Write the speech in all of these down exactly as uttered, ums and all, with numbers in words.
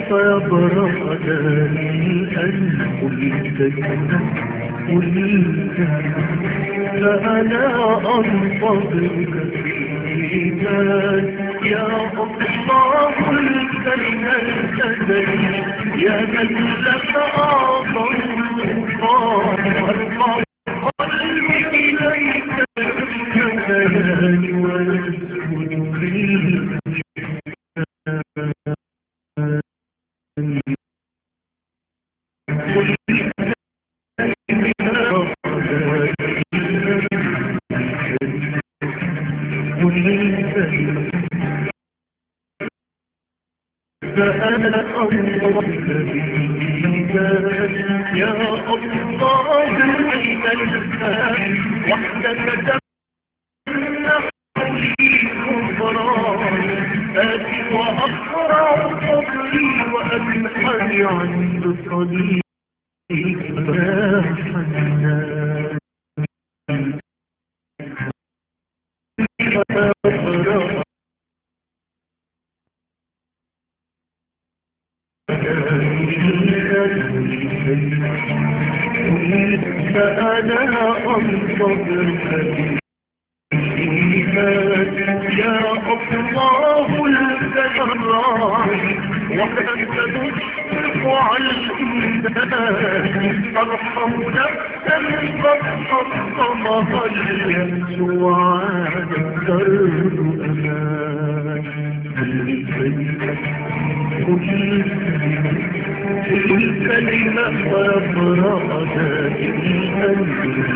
فيبرأ أن قلت قلت فأنا أنتظرك في الميدان يا الله الكريم الأزلي يا من لك أعظم الطاعة قلبي إليك الكيان ويسكن فيه فأنا أنظر يا الله أين الآن وحدك تمنح لي غفران آتي وأقرع صدري وأنحني عند صديقي يا حنان فأقرع فأنا أنتظرك يا الله الكرام وأنت تشفق على الإنسان ترحم نفسا قد حطمها اليأس وعاد الدرب أمان قل كلمة ويبرأ ذاتي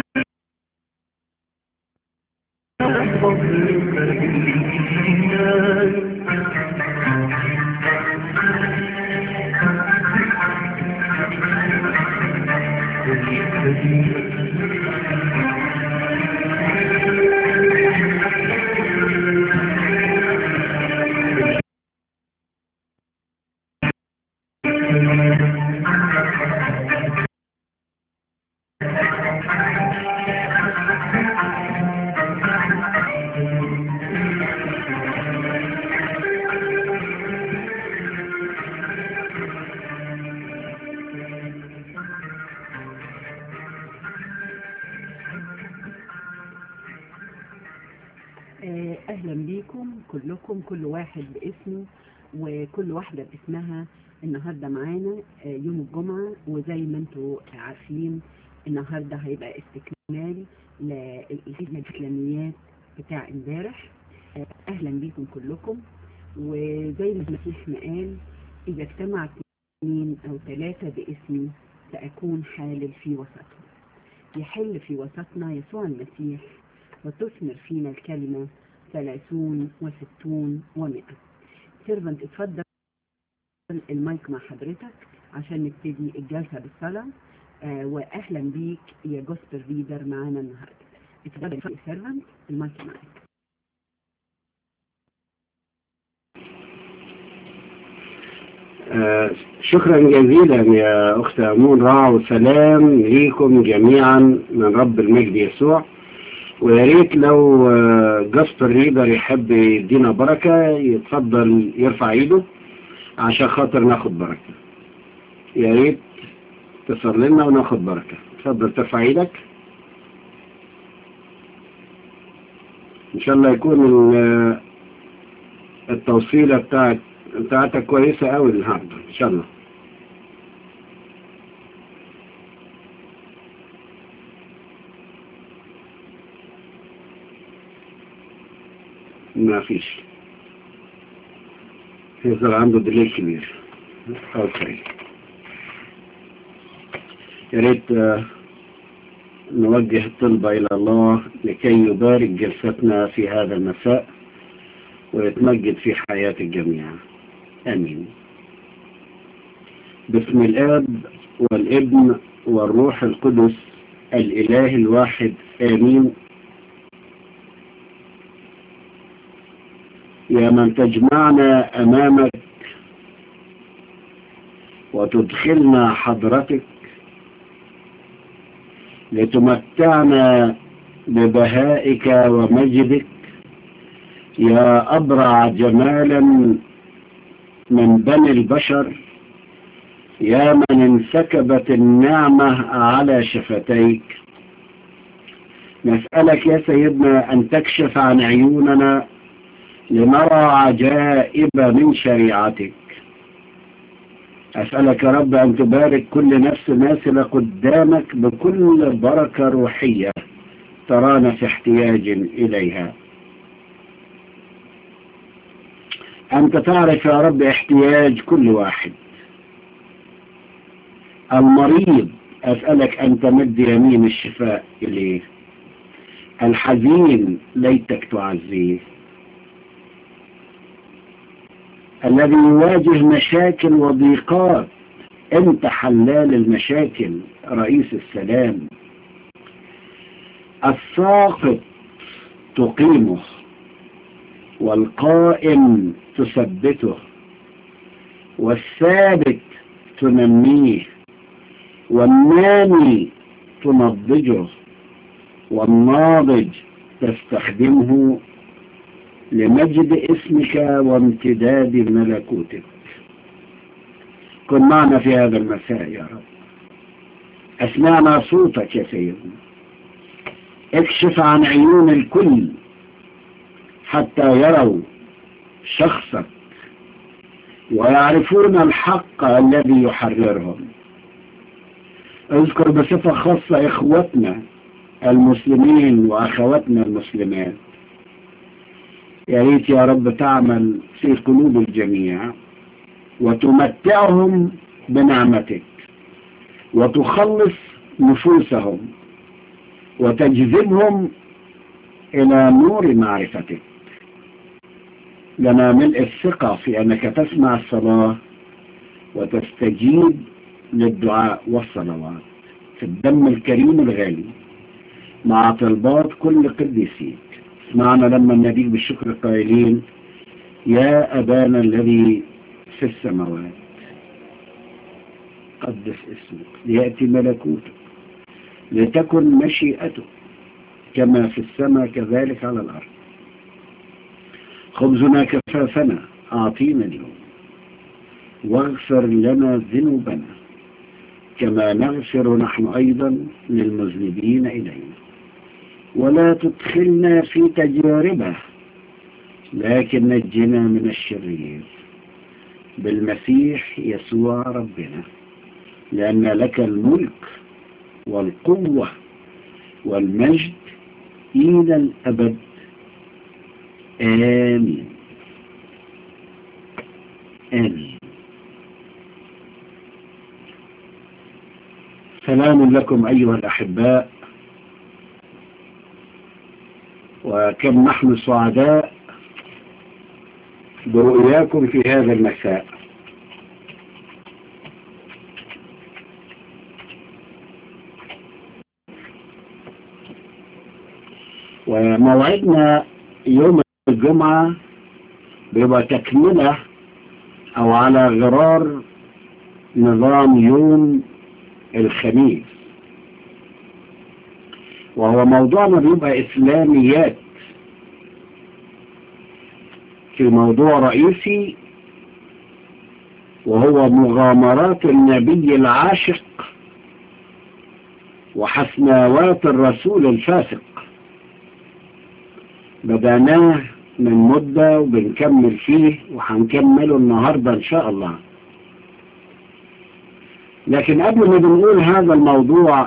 أهلا بيكم كلكم، كل واحد باسمه وكل واحدة باسمها. النهاردة معانا يوم الجمعة، وزي ما انتوا عارفين النهاردة هيبقى استكمال للإسلاميات بتاع امبارح. أهلا بيكم كلكم. وزي ما المسيح ما قال إذا اجتمع اثنين أو ثلاثة باسمي سأكون حالل في وسطهم. يحل في وسطنا يسوع المسيح وتثمر فينا الكلمة ثلاثون وستون ومئة. سيرفنت اتفضل المايك مع حضرتك عشان نبتدي الجلسة بالصلاة. آه وأهلا بيك يا جوسبل ريدر معانا النهاردة. اتفضل يا سيرفنت المايك معاك. آه شكرا جزيلا يا أخت أمون رع، وسلام ليكم جميعا من رب المجد يسوع. ويا ريت لو جاسبر ريدر يحب يدينا بركة يتفضل يرفع ايده عشان خاطر ناخد بركة. يا ريت تصلي لنا وناخد بركة. اتفضل ترفع ايدك ان شاء الله. يكون التوصيلة بتاعت بتاعتك كويسة قوي النهارده ان شاء الله. ما فيش، يظهر عنده دليل كبير. اوكي، يا ريت نوجه الطلبة الى الله لكي يبارك جلستنا في هذا المساء ويتمجد في حياة الجميع. امين. باسم الاب والابن والروح القدس الاله الواحد امين. يا من تجمعنا أمامك وتدخلنا حضرتك لتمتعنا ببهائك ومجدك، يا أبرع جمالا من بني البشر يا من انسكبت النعمة على شفتيك، نسألك يا سيدنا أن تكشف عن عيوننا لنرى عجائب من شريعتك. أسألك يا رب أن تبارك كل نفس ناسلة قدامك بكل بركة روحية ترانا في احتياج إليها. أنت تعرف يا رب احتياج كل واحد. المريض أسألك أن تمد يمين الشفاء إليه، الحزين ليتك تعزيه، الذي يواجه مشاكل وضيقات أنت حلال المشاكل رئيس السلام، الساقط تقيمه والقائم تثبته والثابت تنميه والنامي تنضجه والناضج تستخدمه لمجد اسمك وامتداد ملكوتك. كن معنا في هذا المساء يا رب، أسمعنا صوتك يا سيدنا، اكشف عن عيون الكل حتى يروا شخصك ويعرفون الحق الذي يحررهم. اذكر بصفة خاصة إخوتنا المسلمين وأخواتنا المسلمات، يا ريت يا رب تعمل في قلوب الجميع وتمتعهم بنعمتك وتخلص نفوسهم وتجذبهم إلى نور معرفتك. لنا ملء الثقة في أنك تسمع الصلاة وتستجيب للدعاء والصلوات في الدم الكريم الغالي مع طلبات كل قديسيك. اسمعنا لما نديك بالشكر قائلين: يا أبانا الذي في السماوات قدس اسمك، ليأتي ملكوتك، لتكن مشيئتك كما في السماء كذلك على الأرض. خبزنا كفافنا أعطينا اليوم، واغفر لنا ذنوبنا كما نغفر نحن أيضا للمذنبين إلينا، ولا تدخلنا في تجاربه لكن نجنا من الشرير بالمسيح يسوع ربنا، لأن لك الملك والقوة والمجد إلى الأبد. آمين آمين. سلام لكم أيها الأحباء، وكم نحن سعداء برؤياكم في هذا المساء. وموعدنا يوم الجمعة بيبقى تكملة أو على غرار نظام يوم الخميس، وهو موضوعنا بيبقى إسلاميات في موضوع رئيسي، وهو مغامرات النبي العاشق وحسناوات الرسول الفاسق. بدأناه من مدة وبنكمل فيه وهنكمله النهاردة إن شاء الله. لكن قبل ما بنقول هذا الموضوع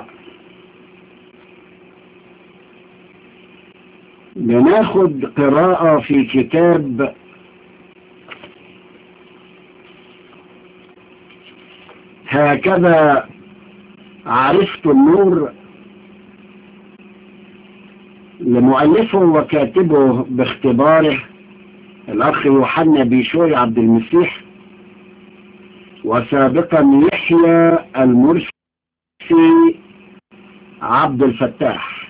بناخد قراءة في كتاب هكذا عرفت النور لمؤلفه وكاتبه باختباره الأخ يوحنا بيشوي عبد المسيح، وسابقا يحيى المرسي عبد الفتاح.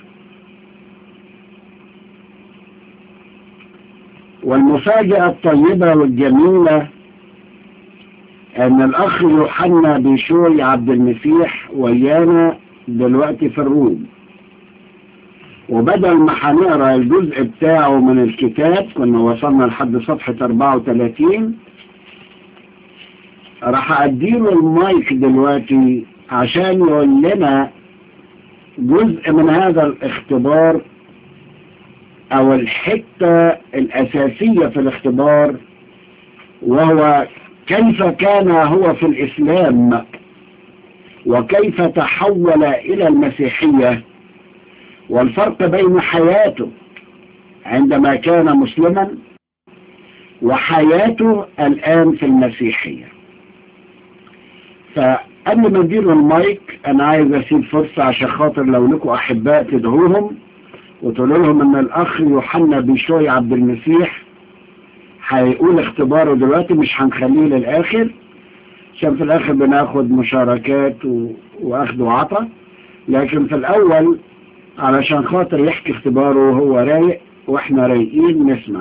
والمفاجأة الطيبة والجميلة أن الأخ يوحنا بيشوي عبد المسيح ويانا دلوقتي في الروم، وبدل ما هنقرا الجزء بتاعه من الكتاب كنا وصلنا لحد صفحة أربعة وثلاثين، راح اديله المايك دلوقتي عشان يقول لنا جزء من هذا الاختبار او الحتة الاساسية في الاختبار، وهو كيف كان هو في الاسلام وكيف تحول الى المسيحية، والفرق بين حياته عندما كان مسلما وحياته الآن في المسيحية. فقبل ما نديله المايك أنا عايز أسيب فرصة عشان خاطر لو لكم أحباء تدعوهم وتقولوا لهم أن الأخ يوحنا بيشوي عبد المسيح هيقول اختباره دلوقتي، مش هنخليه للآخر عشان في الآخر بناخد مشاركات و... وأخذ وعطا، لكن في الأول علشان خاطر يحكي اختباره وهو رايق واحنا رايقين نسمع.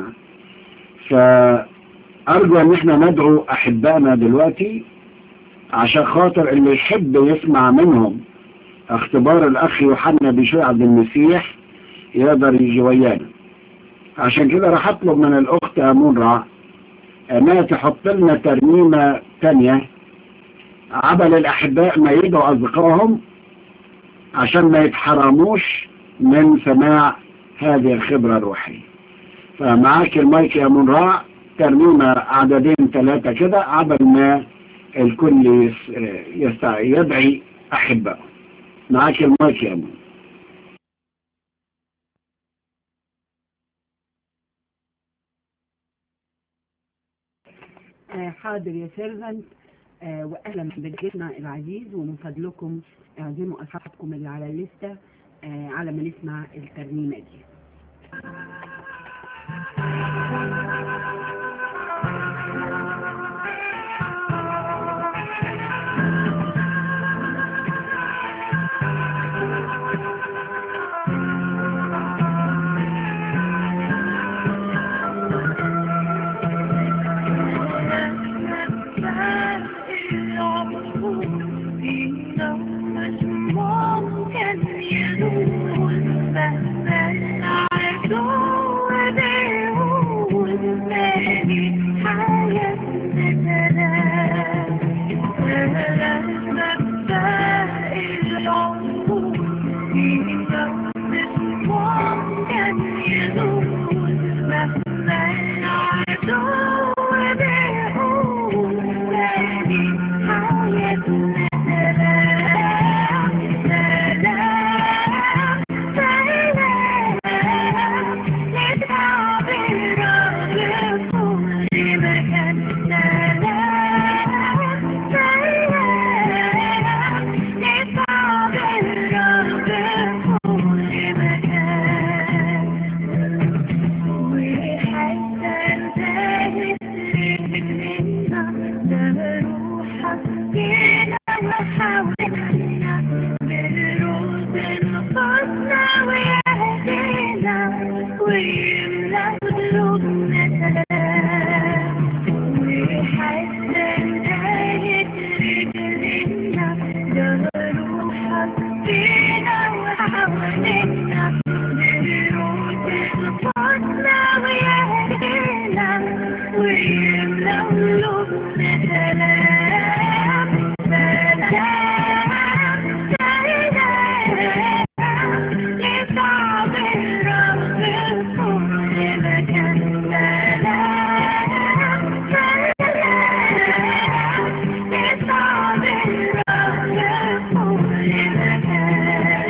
فأرجو ان احنا ندعو احبائنا دلوقتي عشان خاطر اللي يحب يسمع منهم اختبار الاخ يوحنا بيشوي عبد المسيح يقدر يجي ويانا. عشان كده راح اطلب من الاخت امون رع انها تحط لنا ترنيمة تانية عبل الاحباء ما يدعوا اصدقائهم عشان ما يتحرموش من سماع هذه الخبرة الروحية. فمعاك المايك يا من راع، ترنيمة عددين ثلاثة كده عبل ما الكل يستع... يدعي أحبه. معاك المايك يا من. حاضر يا سيرفنت، وأهلا بضيفنا العزيز، ومن فضلكم اعزموا أصحابكم اللي على الليستة على ما نسمع الترنيمة دي. Yeah.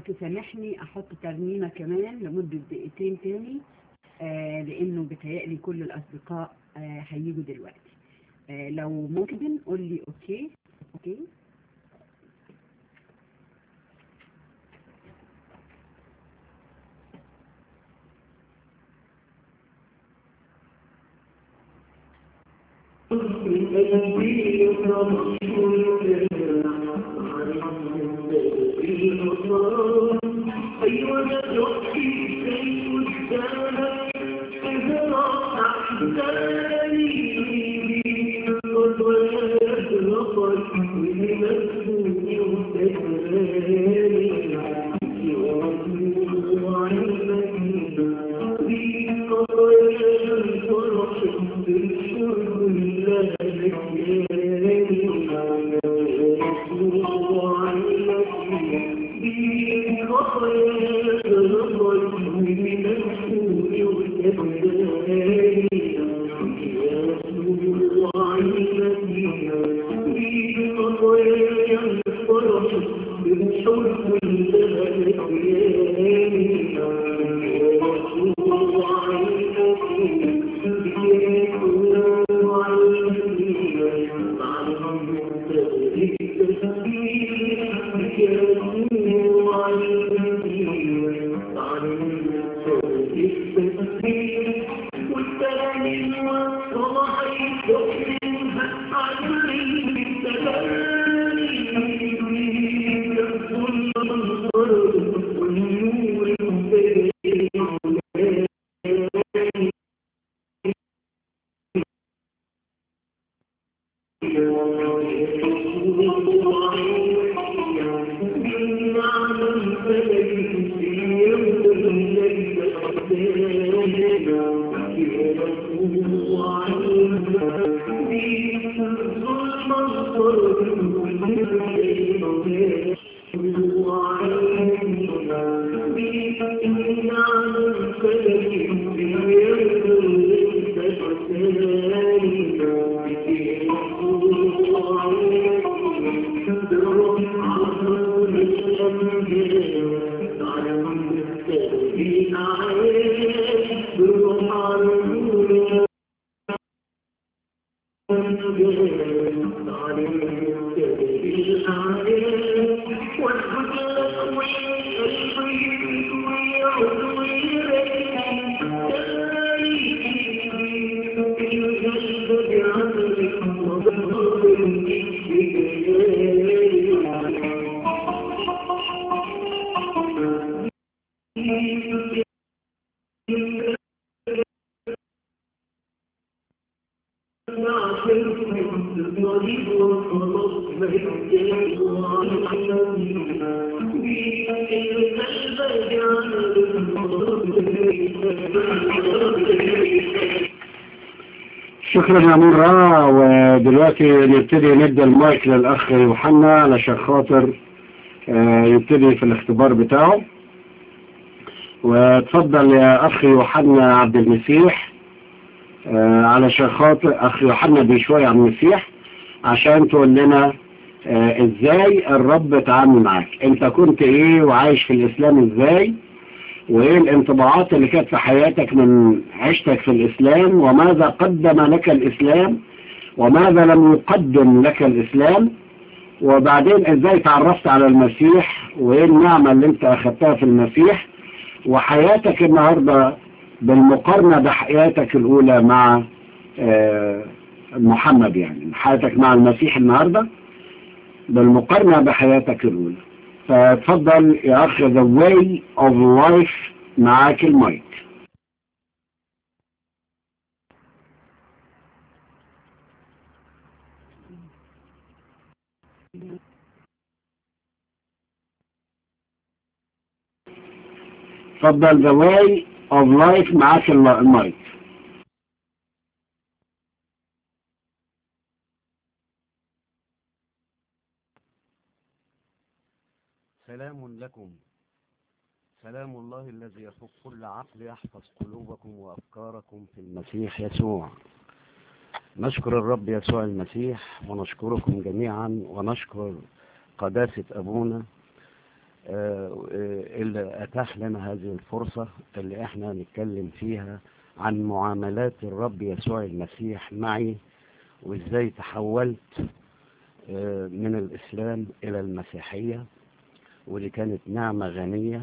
تسامحني احط ترنيمة كمان لمدة دقيقتين تاني، آه لانه بتهيألي كل الاصدقاء آه هيجوا دلوقتي. آه لو ممكن قول لي اوكي. اوكي شكرا يا مرة. ودلوقتي نبتدي ندي المايك للأخ يوحنا علشان خاطر يبتدي في الاختبار بتاعه. وتفضل يا أخ يوحنا عبد المسيح علشان خاطر أخ يوحنا بشوية عن المسيح عشان تقول لنا ازاي الرب تعامل معاك، انت كنت ايه وعايش في الإسلام ازاي، وايه الانطباعات اللي كانت في حياتك من عشتك في الإسلام، وماذا قدم لك الإسلام وماذا لم يقدم لك الإسلام، وبعدين ازاي تعرفت على المسيح وايه النعمة اللي انت اخذتها في المسيح، وحياتك النهاردة بالمقارنة بحياتك الأولى مع محمد، يعني حياتك مع المسيح النهاردة بالمقارنة بحياتك الأولى. فتفضل يا أخ The Way of Life، معاك المايك. تفضل The Way of Life، معاك المايك. سلام لكم. سلام الله الذي يفوق كل عقل يحفظ قلوبكم وأفكاركم في المسيح يسوع. نشكر الرب يسوع المسيح ونشكركم جميعا ونشكر قداسة أبونا اللي أتاح لنا هذه الفرصة اللي احنا نتكلم فيها عن معاملات الرب يسوع المسيح معي، وازاي تحولت من الإسلام إلى المسيحية، ودي كانت نعمة غنية.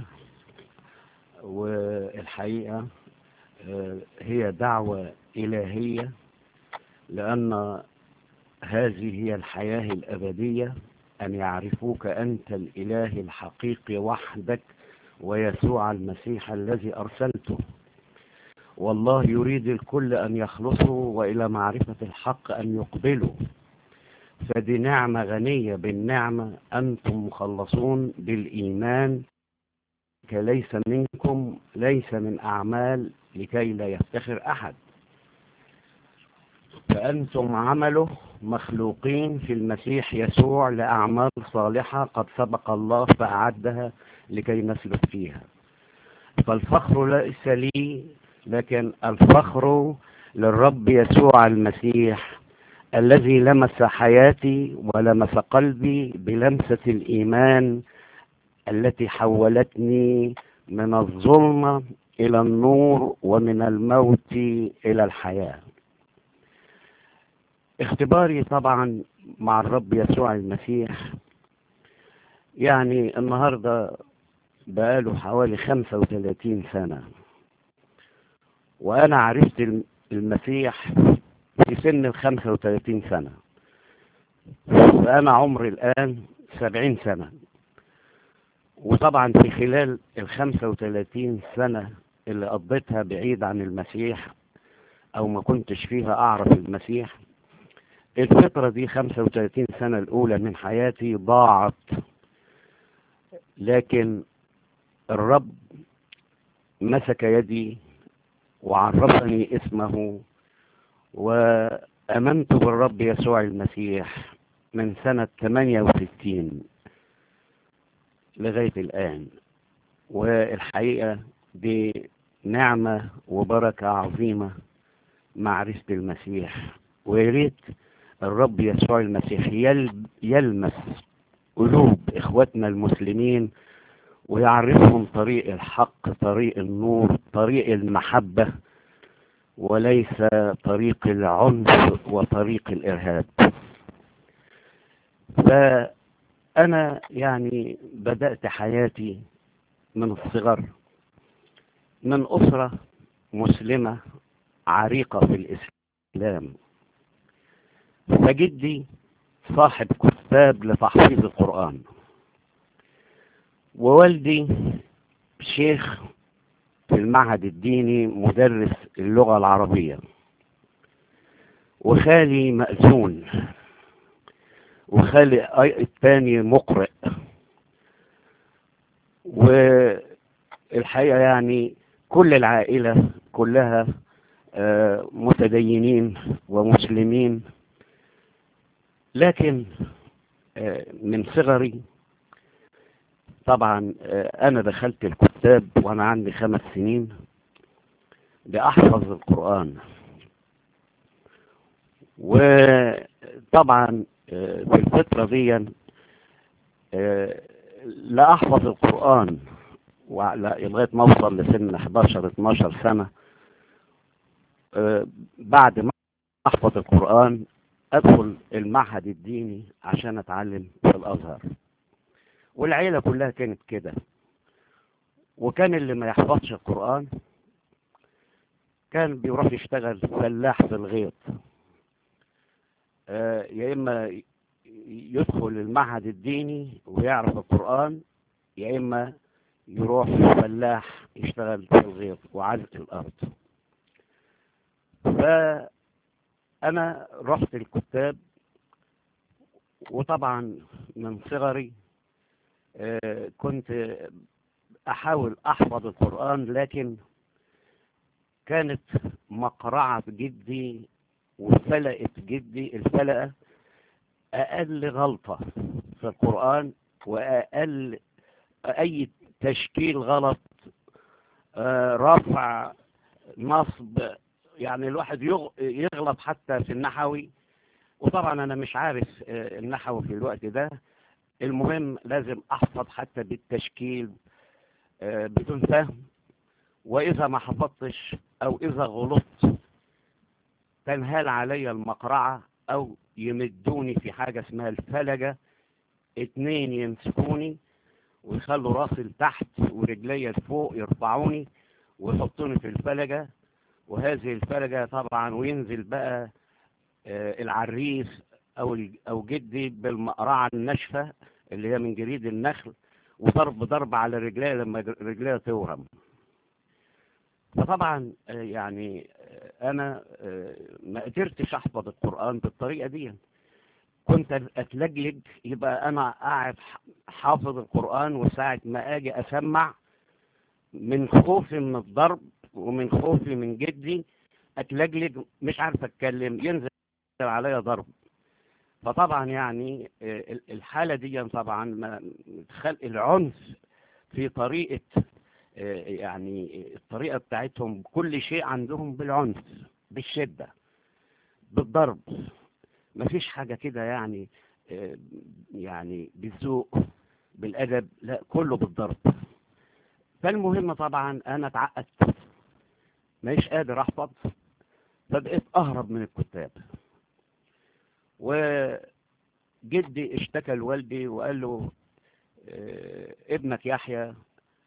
والحقيقة هي دعوة إلهية، لأن هذه هي الحياة الأبدية، أن يعرفوك أنت الإله الحقيقي وحدك ويسوع المسيح الذي أرسلته. والله يريد الكل أن يخلصوا وإلى معرفة الحق أن يقبلوا. فدي نعمة غنية بالنعمة، أنتم مخلصون بالإيمان، ليس منكم ليس من أعمال لكي لا يفتخر أحد، فأنتم عمله مخلوقين في المسيح يسوع لأعمال صالحة قد سبق الله فأعدها لكي نسلك فيها. فالفخر ليس لي، لكن الفخر للرب يسوع المسيح الذي لمس حياتي ولمس قلبي بلمسة الإيمان التي حولتني من الظلمة إلى النور ومن الموت إلى الحياة. اختباري طبعا مع الرب يسوع المسيح يعني النهاردة بقاله حوالي خمسة وثلاثين سنة، وأنا عرفت المسيح في سن الخمسة وثلاثين سنة، فأنا عمري الآن سبعين سنة. وطبعا في خلال الخمسة وثلاثين سنة اللي قضيتها بعيد عن المسيح أو ما كنتش فيها أعرف المسيح، الفترة دي خمسة وثلاثين سنة الأولى من حياتي ضاعت، لكن الرب مسك يدي وعرفني اسمه، وأمنت بالرب يسوع المسيح من سنة ثمانية وستين لغاية الآن. والحقيقة دي نعمة وبركة عظيمة معرفة المسيح، ويريد الرب يسوع المسيح يلمس قلوب إخوتنا المسلمين ويعرفهم طريق الحق، طريق النور، طريق المحبة، وليس طريق العنف وطريق الإرهاب. فأنا يعني بدأت حياتي من الصغر من أسرة مسلمة عريقة في الإسلام، فجدي صاحب كتاب لتحفيظ القرآن، ووالدي شيخ في المعهد الديني مدرس اللغة العربية، وخالي مأذون، وخالي الثاني مقرئ. والحقيقة يعني كل العائلة كلها متدينين ومسلمين، لكن من صغري طبعا أنا دخلت الكتاب وأنا عندي خمس سنين لأحفظ القرآن. وطبعا في الفترة دي لا أحفظ القرآن لغاية ما أوصل لسن احداشر اتناشر سنة. بعد ما أحفظ القرآن أدخل المعهد الديني عشان أتعلم في الأزهر، والعيلة كلها كانت كده. وكان اللي ما يحفظش القرآن كان بيروح يشتغل فلاح في الغيط، يا إما يدخل المعهد الديني ويعرف القرآن، يا إما يروح فلاح يشتغل في الغيط وعزة الأرض. فأنا رحت الكتاب، وطبعا من صغري كنت أحاول أحفظ القرآن، لكن كانت مقرعة جدي وفلقة جدي الفلقة أقل غلطة في القرآن وأقل أي تشكيل غلط، رفع نصب، يعني الواحد يغلط حتى في النحوي. وطبعا أنا مش عارف النحو في الوقت ده، المهم لازم احفظ حتى بالتشكيل آه، بدون فهم، واذا ما حفظتش او اذا غلطت تنهال علي المقرعة او يمدوني في حاجة اسمها الفلجة، اتنين يمسكوني ويخلوا راسي لتحت ورجلي لفوق يرفعوني ويحطوني في الفلجة، وهذه الفلجة طبعا وينزل بقى آه، العريس او او جدي بالمقرعة الناشفة اللي هي من جريد النخل، وضرب ضرب على رجلي لما رجلي تورم. فطبعا آه، يعني آه، انا آه، ما قدرتش احفظ القرآن بالطريقة دي، كنت اتلجلج، يبقى انا قاعد حافظ القرآن وساعة ما اجي اسمع من خوفي من الضرب ومن خوفي من جدي اتلجلج مش عارف اتكلم، ينزل عليا ضرب. فطبعا يعني آه، الحالة دي طبعا ما- خلق العنف في طريقة آه، يعني الطريقة بتاعتهم كل شيء عندهم بالعنف، بالشدة، بالضرب، مفيش حاجة كده يعني آه، يعني بالذوق بالأدب، لا كله بالضرب. فالمهم طبعا أنا اتعقدت مش قادر أحفظ، فبقيت أهرب من الكتاب. وجدي اشتكى لوالدي وقال له آه، ابنك يحيى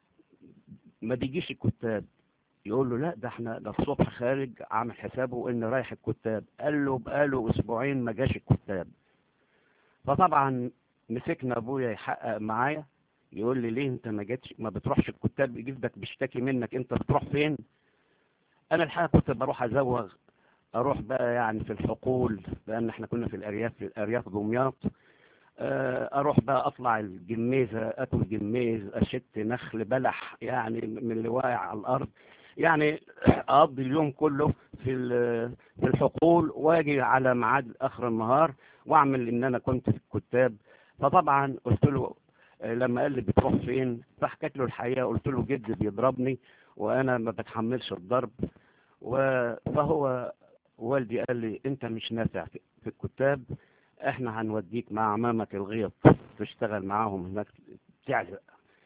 ما بيجيش الكتاب. يقول له لا ده احنا ده الصبح خارج عامل حسابه ان رايح الكتاب. قال له بقاله اسبوعين ما جاش الكتاب. فطبعا مسكنا ابويا يحقق معايا، يقول لي ليه انت ما جيتش ما بتروحش الكتاب، جدك بيشتكي منك انت بتروح فين؟ انا الحقيقه كنت بروح ازوغ، اروح بقى يعني في الحقول لان احنا كنا في الارياف في الارياف دمياط، آه، اروح بقى اطلع الجميزه اكل جميز اشت نخل بلح يعني من اللي واقع على الارض، يعني اقضي اليوم كله في ال- في الحقول، واجي على ميعاد اخر النهار واعمل ان انا كنت في الكتاب. فطبعا قلت له آه، لما قال لي بتروح فين، فحكيت له الحقيقه، قلت له جدي بيضربني وانا ما بتحملش الضرب. و- فهو والدي قال لي انت مش نافع في في الكتاب، احنا هنوديك مع عمامك الغيط تشتغل معاهم هناك تعزق.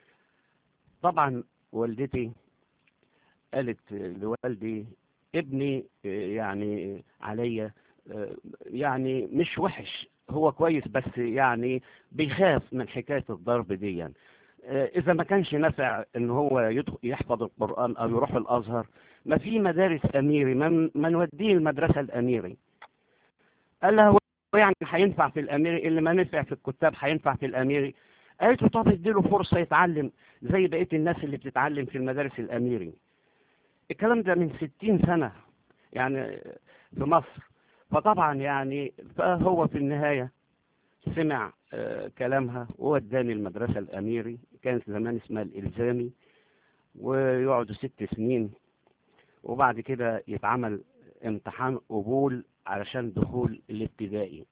طبعا والدتي قالت لوالدي ابني يعني عليا يعني مش وحش، هو كويس بس يعني بيخاف من حكاية الضرب دي يعني. اذا ما كانش نافع ان هو يدخل يحفظ القرآن او يروح الازهر، ما في مدارس اميري، ما ما نوديه المدرسة الاميري. قال لها هو يعني هينفع في الاميري اللي ما نفع في الكتاب هينفع في الاميري؟ قالت له طب اديله فرصة يتعلم زي بقية الناس اللي بتتعلم في المدارس الاميري. الكلام ده من ستين سنة يعني في مصر. فطبعا يعني فهو في النهاية سمع آه كلامها ووداني المدرسة الاميري، كانت زمان اسمها الالزامي، ويقعدوا ست سنين وبعد كده يتعمل امتحان قبول علشان دخول الابتدائي.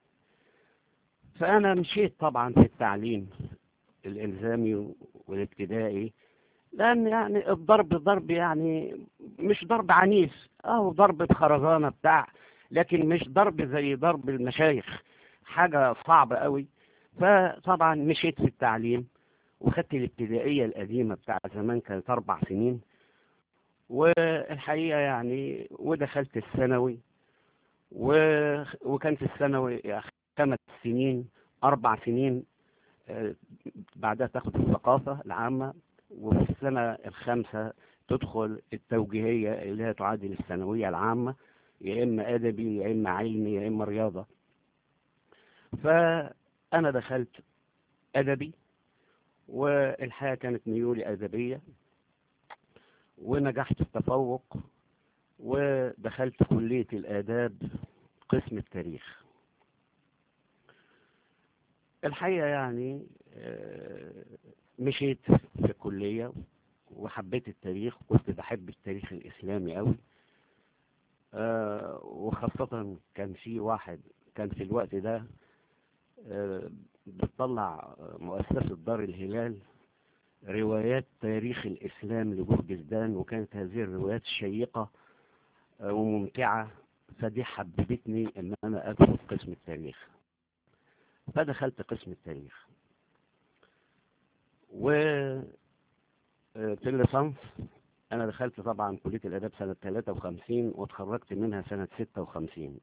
فأنا مشيت طبعا في التعليم الإلزامي والابتدائي، لأن يعني الضرب ضرب يعني مش ضرب عنيف، أو ضرب بخرزانة بتاع، لكن مش ضرب زي ضرب المشايخ، حاجة صعبة قوي. فطبعا مشيت في التعليم وخدت الابتدائية القديمة بتاع زمان كانت أربع سنين، والحقيقة يعني ودخلت الثانوي، و... وكانت الثانوي خمس سنين أربع سنين، آه، بعدها تاخد الثقافة العامة، وفي السنة الخامسة تدخل التوجيهية اللي هي تعادل الثانوية العامة، يا إما أدبي يا إما علمي يا إما رياضة. فأنا دخلت أدبي، والحياة كانت ميولي أدبية، ونجحت التفوق، ودخلت كلية الآداب قسم التاريخ. الحقيقة يعني مشيت في الكلية وحبيت التاريخ، كنت بحب التاريخ الإسلامي قوي، وخاصة كان في واحد كان في الوقت ده بتطلع مؤسسة دار الهلال روايات تاريخ الإسلام لجورجزدان، وكانت هذه الروايات شيقة وممتعة، فدي حببتني ان انا ادخل قسم التاريخ. فدخلت قسم التاريخ. و في الليسانس انا دخلت طبعا كلية الاداب سنة ثلاثة وخمسين واتخرجت منها سنة ستة وخمسين.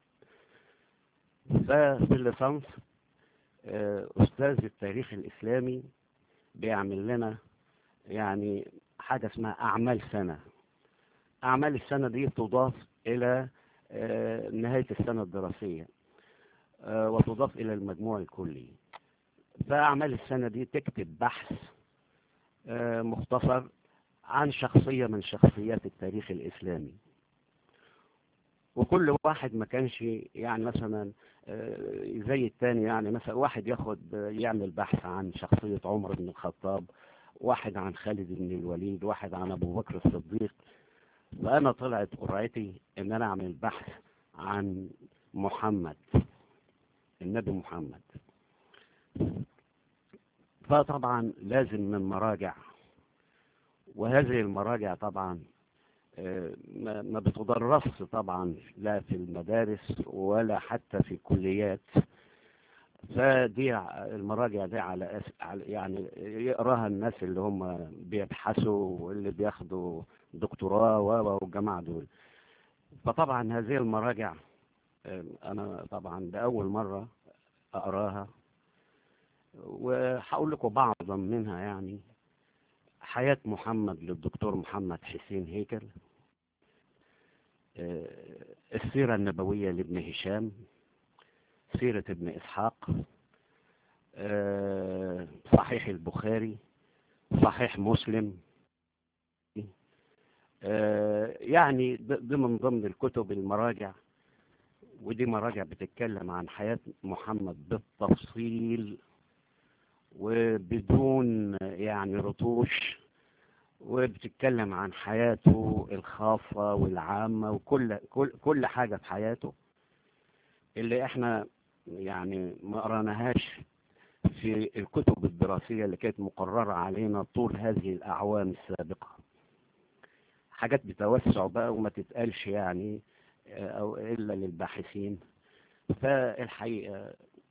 ففي الليسانس استاذ التاريخ الاسلامي بيعمل لنا يعني حاجة اسمها اعمال سنة. اعمال السنة دي تضاف الى نهاية السنة الدراسية وتضاف الى المجموع الكلي. فاعمال السنة دي تكتب بحث مختصر عن شخصية من شخصيات التاريخ الإسلامي، وكل واحد ما كانش يعني مثلا زي التاني. يعني مثلا واحد ياخد يعمل بحث عن شخصية عمر بن الخطاب، واحد عن خالد بن الوليد، واحد عن أبو بكر الصديق. فأنا طلعت قرعتي إن أنا أعمل بحث عن محمد، النبي محمد. فطبعا لازم من مراجع، وهذه المراجع طبعا ما بتدرسش طبعا لا في المدارس ولا حتى في الكليات. فدي المراجع دي على يعني يقراها الناس اللي هم بيبحثوا واللي بياخدوا دكتوراه والجماعة دول. فطبعا هذه المراجع انا طبعا لأول مرة اقراها، وهقول لكم بعضا منها. يعني حياة محمد للدكتور محمد حسين هيكل، السيرة النبوية لابن هشام، سيرة ابن إسحاق، صحيح البخاري، صحيح مسلم. يعني دي من ضمن الكتب المراجع، ودي مراجع بتتكلم عن حياة محمد بالتفصيل وبدون يعني رطوش، وبتتكلم عن حياته الخاصة والعامة وكل كل كل حاجة في حياته اللي احنا يعني ما قراناهاش في الكتب الدراسية اللي كانت مقررة علينا طول هذه الأعوام السابقة. حاجات بتوسع بقى وما تتقالش يعني أو إلا للباحثين. فالحقيقة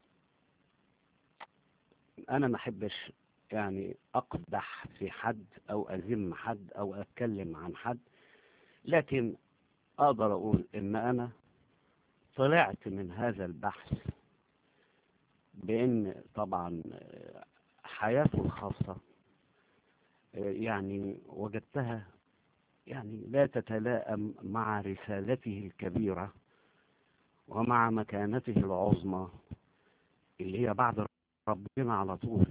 أنا ما أحبش يعني أقدح في حد أو أذم حد أو أتكلم عن حد، لكن أقدر أقول إن أنا طلعت من هذا البحث بأن طبعا حياته الخاصة يعني وجدتها يعني لا تتلائم مع رسالته الكبيرة ومع مكانته العظمى اللي هي بعد ربنا على طول.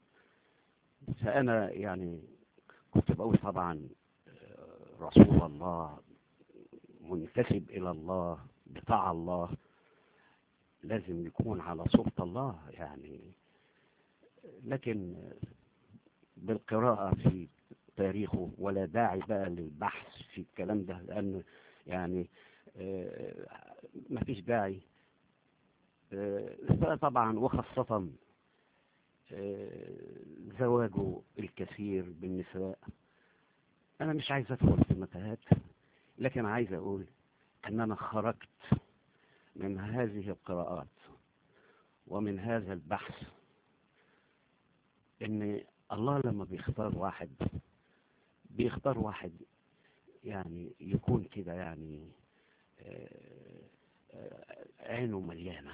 فأنا يعني كنت بقول طبعا رسول الله منتسب إلى الله بتاع الله لازم يكون على صورة الله يعني. لكن بالقراءة في تاريخه ولا داعي بقى للبحث في الكلام ده، لأنه يعني ما فيش داعي. طبعا وخاصة زواجه الكثير بالنساء. أنا مش عايز أدخل في متاهات، لكن عايز أقول أن أنا خرجت من هذه القراءات ومن هذا البحث ان الله لما بيختار واحد بيختار واحد يعني يكون كده يعني عينه مليانة،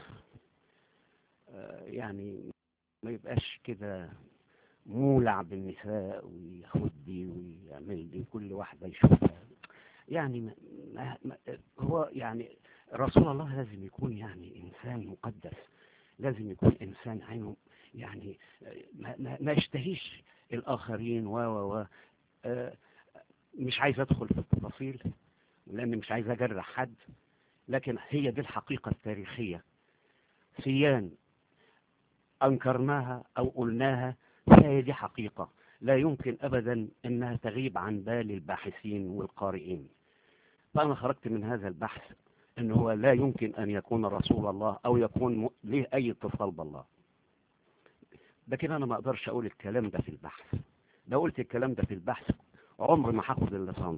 يعني ما يبقاش كده مولع بالنساء وياخد دي ويعمل دي كل واحدة يشوفها. يعني ما ما هو يعني رسول الله لازم يكون يعني إنسان مقدس، لازم يكون إنسان عينه يعني ما, ما, ما يشتهيش الآخرين و و و مش عايز أدخل في التفاصيل لأن مش عايز أجرح حد، لكن هي دي الحقيقة التاريخية. سيان أنكرناها أو قلناها فهي دي حقيقة لا يمكن أبدا أنها تغيب عن بال الباحثين والقارئين. فأنا خرجت من هذا البحث أنه هو لا يمكن أن يكون رسول الله أو يكون له أي اتصال بالله. لكن أنا ما أقدرش أقول الكلام ده في البحث، لو قلت الكلام ده في البحث عمر ما هاخد الليسانس.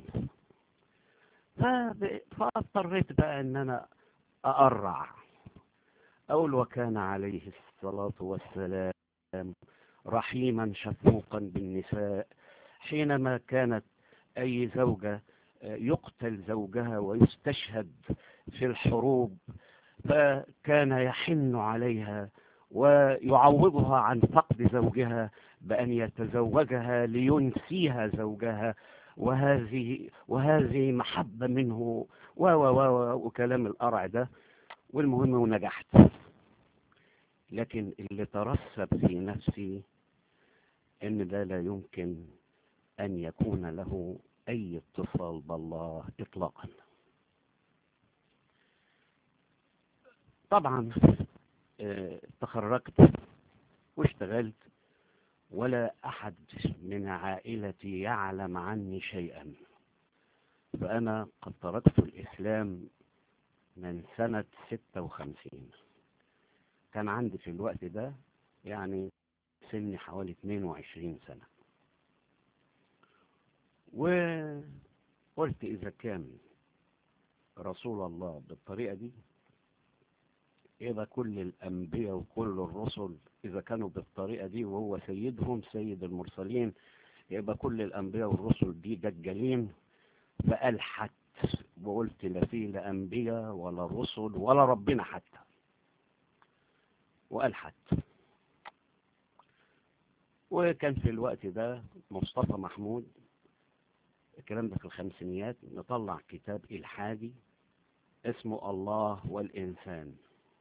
فاضطريت بقى أن أنا أقرع أقول وكان عليه الصلاة والسلام رحيما شفوقا بالنساء. حينما كانت أي زوجة يقتل زوجها ويستشهد في الحروب فكان يحن عليها ويعوضها عن فقد زوجها بأن يتزوجها لينسيها زوجها، وهذه وهذه محبة منه و و و وكلام القرع ده. والمهم ونجحت، لكن اللي ترسب في نفسي ان ده لا يمكن ان يكون له اي اتصال بالله اطلاقا. طبعا اه تخرجت واشتغلت، ولا احد من عائلتي يعلم عني شيئا، فانا قد تركت الاسلام من سنة ستة وخمسين. كان عندي في الوقت ده يعني سني حوالي اثنين وعشرين سنة، وقلت إذا كان رسول الله بالطريقة دي يبقى كل الأنبياء وكل الرسل إذا كانوا بالطريقة دي وهو سيدهم سيد المرسلين يبقى كل الأنبياء والرسل دي دجالين. فألحت وقلت لا فيه لا أنبياء ولا رسل ولا ربنا حتى، وألحت. وكان في الوقت ده مصطفى محمود، الكلام ده في الخمسينيات، نطلع كتاب إلحادي اسمه الله والإنسان،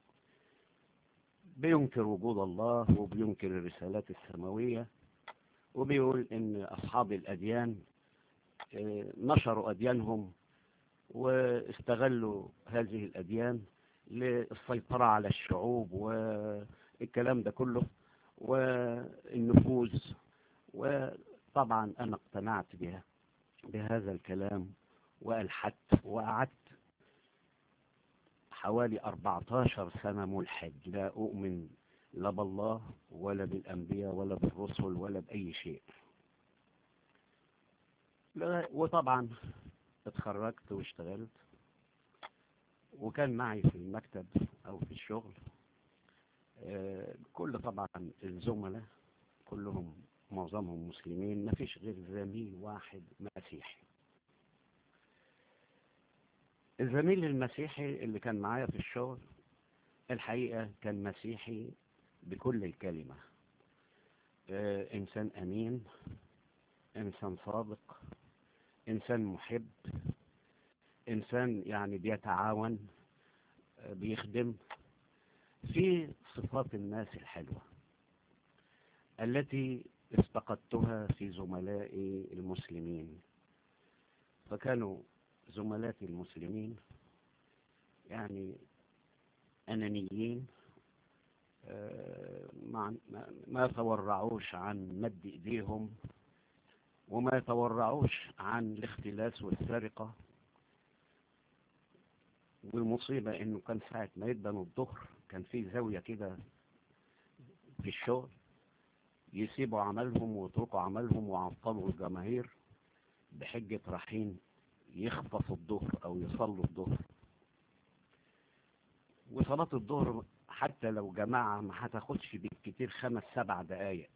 بينكر وجود الله وبينكر الرسالات السماوية، وبيقول إن أصحاب الأديان نشروا أديانهم واستغلوا هذه الأديان للسيطرة على الشعوب والكلام ده كله والنفوذ. وطبعا أنا اقتنعت بها بهذا الكلام وألحدت، وقعدت حوالي أربعتاشر سنة ملحد، لا أؤمن لا بالله ولا بالأنبياء ولا بالرسل ولا بأي شيء. وطبعا اتخرجت واشتغلت، وكان معي في المكتب أو في الشغل كل طبعا الزملاء كلهم معظمهم مسلمين، ما فيش غير زميل واحد مسيحي. الزميل المسيحي اللي كان معايا في الشغل الحقيقة كان مسيحي بكل الكلمة، آه إنسان أمين، إنسان صادق، إنسان محب، إنسان يعني بيتعاون، آه بيخدم، في صفات الناس الحلوة التي استقدتها في زملائي المسلمين. فكانوا زملاتي المسلمين يعني أنانيين، ما ما يتورعوش عن مد إيديهم، وما يتورعوش عن الاختلاس والسرقة. والمصيبة إنه كان ساعة ما يدن الظهر كان في زاوية كده في الشغل يسيبوا عملهم ويتركوا عملهم ويعطلوا الجماهير بحجة رايحين يخطفوا الظهر أو يصلوا الظهر. وصلاة الظهر حتى لو جماعة ما هتاخدش بالكتير خمس سبع دقايق،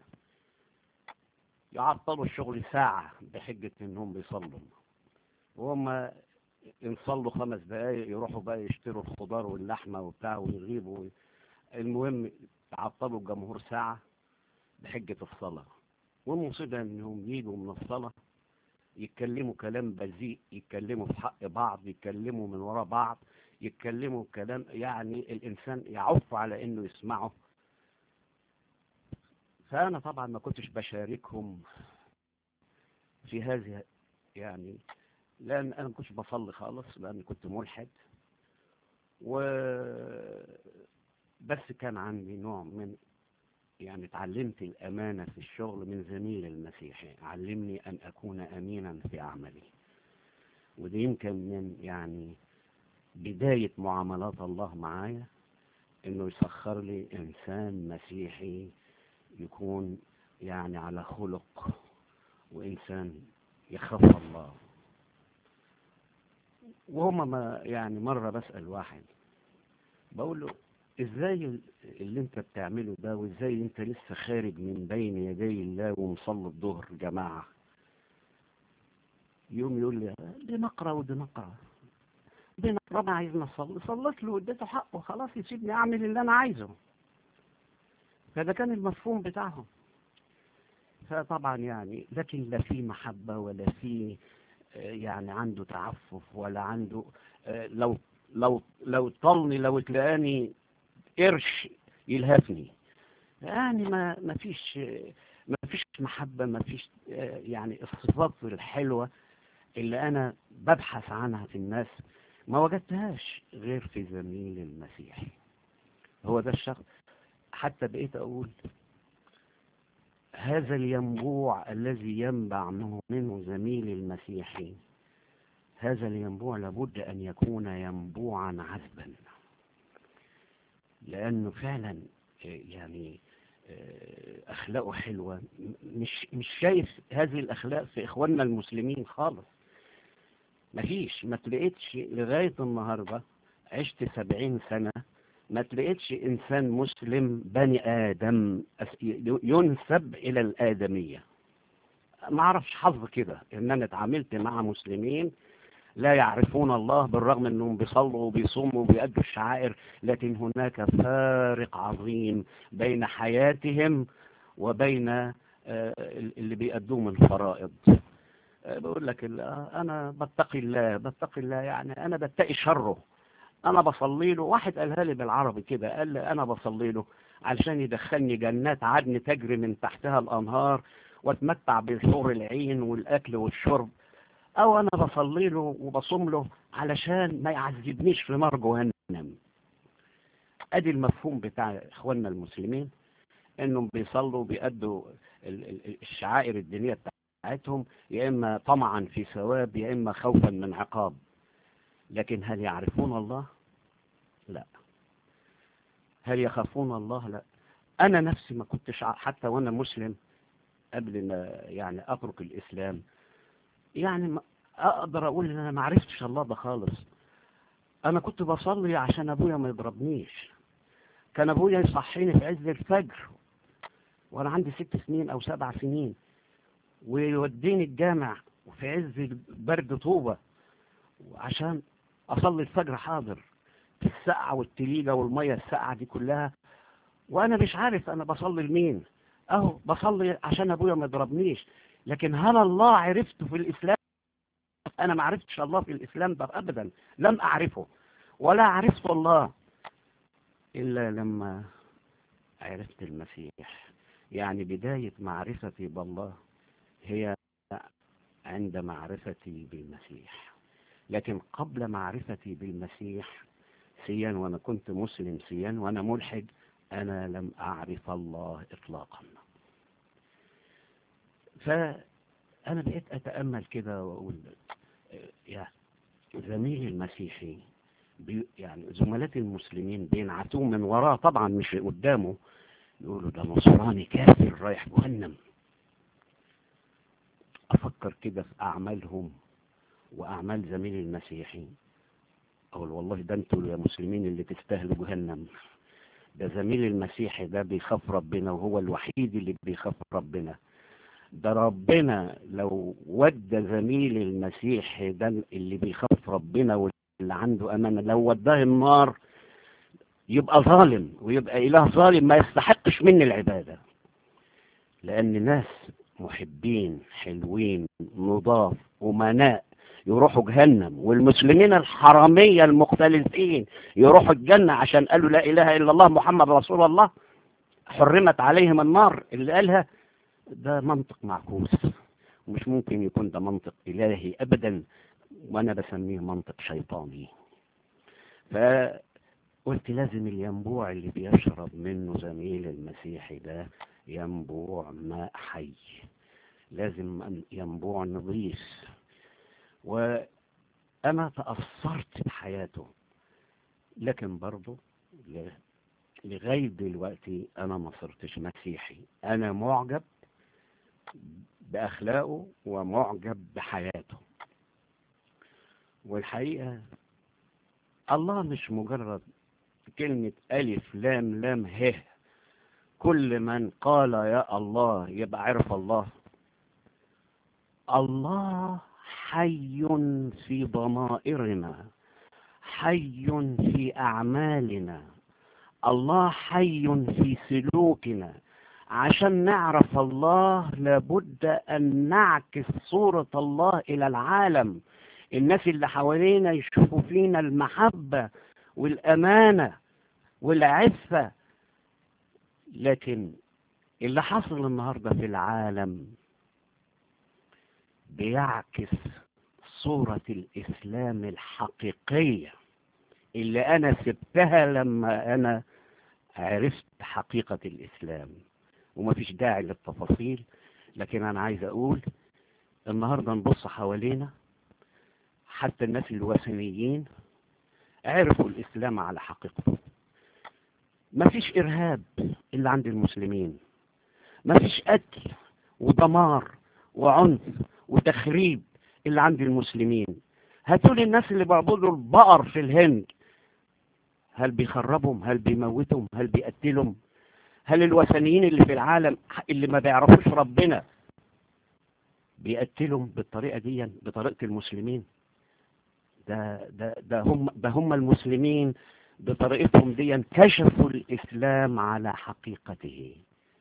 يعطلوا الشغل ساعة بحجة إنهم بيصلوا، وهم ينصلوا خمس دقايق يروحوا بقى يشتروا الخضار واللحمة وبتاع ويغيبوا. المهم يعطلوا الجمهور ساعة بحجة الصلاة. والمصيبة إنهم يجوا من الصلاة يتكلموا كلام بذيء، يتكلموا في حق بعض، يتكلموا من وراء بعض، يتكلموا كلام يعني الإنسان يعف على إنه يسمعه. فأنا طبعا ما كنتش بشاركهم في هذه، يعني لأن أنا ما كنتش بصلي خالص لأن كنت ملحد. و بس كان عندي نوع من يعني اتعلمت الأمانة في الشغل من زميل المسيحي، علمني أن أكون أمينا في أعمالي. ودي يمكن من يعني بداية معاملات الله معايا، إنه يسخر لي إنسان مسيحي يكون يعني على خلق وإنسان يخاف الله. وهما ما يعني مرة بسأل واحد بقول له ازاي اللي انت بتعمله ده، وازاي انت لسه خارج من بين يدي الله ومصلي الظهر جماعة؟ يوم يقول لي بنقرأ وبنقرأ بنقرأ، ما عايزنا نصلي، صليت له واديته حقه، خلاص يسيبني اعمل اللي انا عايزه. فده كان المفهوم بتاعهم. فطبعا يعني لكن لا في محبة ولا في يعني عنده تعفف ولا عنده لو لو لو طلني لو تلاقاني قرش يلهفني، يعني ما ما فيش ما فيش محبة، ما فيش يعني الصفات الحلوة اللي أنا ببحث عنها في الناس ما وجدتهاش غير في زميل المسيحي. هو ده الشخص. حتى بقيت أقول هذا الينبوع الذي ينبع منه زميل المسيحي، هذا الينبوع لابد أن يكون ينبوعا عذبا، لأنه فعلا يعني أخلاقه حلوة. مش مش شايف هذه الأخلاق في إخواننا المسلمين خالص. مفيش، ما تلاقيتش لغاية النهاردة، عشت سبعين سنة، ما تلاقيتش إنسان مسلم بني آدم ينسب إلى الآدمية. ما أعرفش حظ كده إن أنا اتعاملت مع مسلمين لا يعرفون الله، بالرغم أنهم بيصلوا وبيصوموا وبيأدوا الشعائر، لكن هناك فارق عظيم بين حياتهم وبين اللي بيأدوه من فرائض. بقول لك أنا بتقي الله بتقي الله يعني أنا بتقي شره. أنا بصلي له، واحد قالها لي بالعربي كده، قال لي أنا بصلي له علشان يدخلني جنات عدن تجري من تحتها الأنهار واتمتع بالحور العين والأكل والشرب، أو أنا بصلي له وبصوم له علشان ما يعذبنيش في نار جهنم. أدي المفهوم بتاع إخواننا المسلمين، إنهم بيصلوا بيأدوا الشعائر الدينية بتاعتهم يا إما طمعا في ثواب يا إما خوفا من عقاب. لكن هل يعرفون الله؟ لا. هل يخافون الله؟ لا. أنا نفسي ما كنتش حتى وأنا مسلم قبل ما يعني أترك الإسلام، يعني ما أقدر أقول إن أنا ما عرفتش الله ده خالص. أنا كنت بصلي عشان أبويا ما يضربنيش. كان أبويا يصحيني في عز الفجر وأنا عندي ست سنين أو سبع سنين ويوديني الجامع وفي عز برد طوبة عشان أصلي الفجر حاضر في السقعة والتليلة والمية السقعة دي كلها، وأنا مش عارف أنا بصلي لمين. أهو بصلي عشان أبويا ما يضربنيش. لكن هل الله عرفته في الإسلام؟ أنا ما عرفتش الله في الإسلام ده أبدا، لم أعرفه ولا عرفت الله إلا لما عرفت المسيح. يعني بداية معرفتي بالله هي عند معرفتي بالمسيح. لكن قبل معرفتي بالمسيح سيان وأنا كنت مسلم سيان وأنا ملحد، أنا لم أعرف الله إطلاقا. فأنا بقيت أتأمل كده وأقول يا زميلي المسيحي يعني زملاتي المسلمين بينعتوه من وراه، طبعا مش قدامه، يقولوا ده نصراني كافر رايح جهنم. أفكر كده في أعمالهم وأعمال زميلي المسيحي، أقول والله ده انتوا يا مسلمين اللي تستاهلوا جهنم. ده زميلي المسيحي ده بيخاف ربنا وهو الوحيد اللي بيخاف ربنا. ده ربنا لو ودى زميلي المسيحي ده اللي بيخاف ربنا واللي عنده أمانة لو وداه النار يبقى ظالم ويبقى إله ظالم ما يستحقش مني العبادة. لأن ناس محبين حلوين نضاف أمناء يروحوا جهنم، والمسلمين الحرامية المختلفين يروحوا الجنة عشان قالوا لا إله إلا الله محمد رسول الله حرمت عليهم النار اللي قالها. ده منطق معكوس ومش ممكن يكون ده منطق إلهي أبدا، وأنا بسميه منطق شيطاني. فقلت لازم الينبوع اللي بيشرب منه زميل المسيحي ده ينبوع ماء حي، لازم ينبوع نظيف. وأنا تأثرت بحياته، لكن برضو لغاية دلوقتي أنا ما صرتش مسيحي. أنا معجب بأخلاقه ومعجب بحياته. والحقيقة الله مش مجرد كلمة ألف لام لام ه، كل من قال يا الله يبقى عرف الله. الله حي في ضمائرنا، حي في أعمالنا، الله حي في سلوكنا. عشان نعرف الله لابد أن نعكس صورة الله إلى العالم. الناس اللي حوالينا يشوفوا فينا المحبة والأمانة والعفة. لكن اللي حصل النهاردة في العالم بيعكس صورة الإسلام الحقيقية اللي أنا سبتها لما أنا عرفت حقيقة الإسلام. ومفيش داعي للتفاصيل، لكن أنا عايز أقول النهاردة نبص حوالينا، حتى الناس الوثنيين عرفوا الإسلام على حقيقته. مفيش إرهاب إلا عند المسلمين، مفيش قتل ودمار وعنف وتخريب إلا عند المسلمين. هاتولي الناس اللي بيعبدوا البقر في الهند، هل بيخربهم؟ هل بيموتهم؟ هل بيقتلهم؟ هل الوثنيين اللي في العالم اللي ما بيعرفوش ربنا بيقتلهم بالطريقة دي بطريقة المسلمين؟ ده ده ده هم ده هم المسلمين بطريقتهم دي كشفوا الإسلام على حقيقته.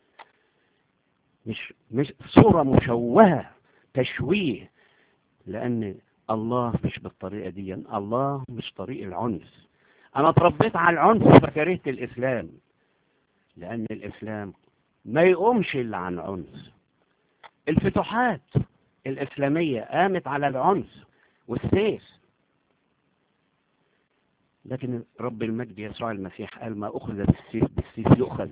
مش مش صورة مشوهة، تشويه، لأن الله مش بالطريقة دي. الله مش طريق العنف. أنا اتربيت على العنف فكرهت الإسلام، لأن الإسلام ما يقومش إلا عن عنف. الفتوحات الإسلامية قامت على العنف والسيف، لكن رب المجد يسوع المسيح قال ما أخذ بالسيف بالسيف يؤخذ.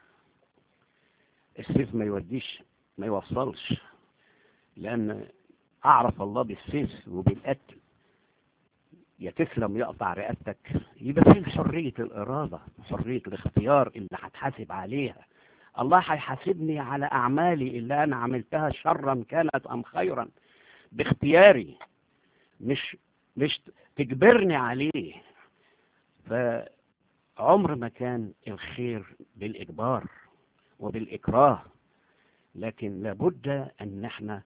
السيف ما يوديش ما يوصلش، لأن أعرف الله بالسيف وبالقتل. يا تسلم يقطع رقبتك، يبقى فيه حرية الإرادة، حرية الاختيار اللي هتحاسب عليها. الله هيحاسبني على أعمالي اللي أنا عملتها شرا كانت أم خيرا باختياري، مش مش تجبرني عليه. فعمر ما كان الخير بالإجبار وبالإكراه، لكن لابد أن احنا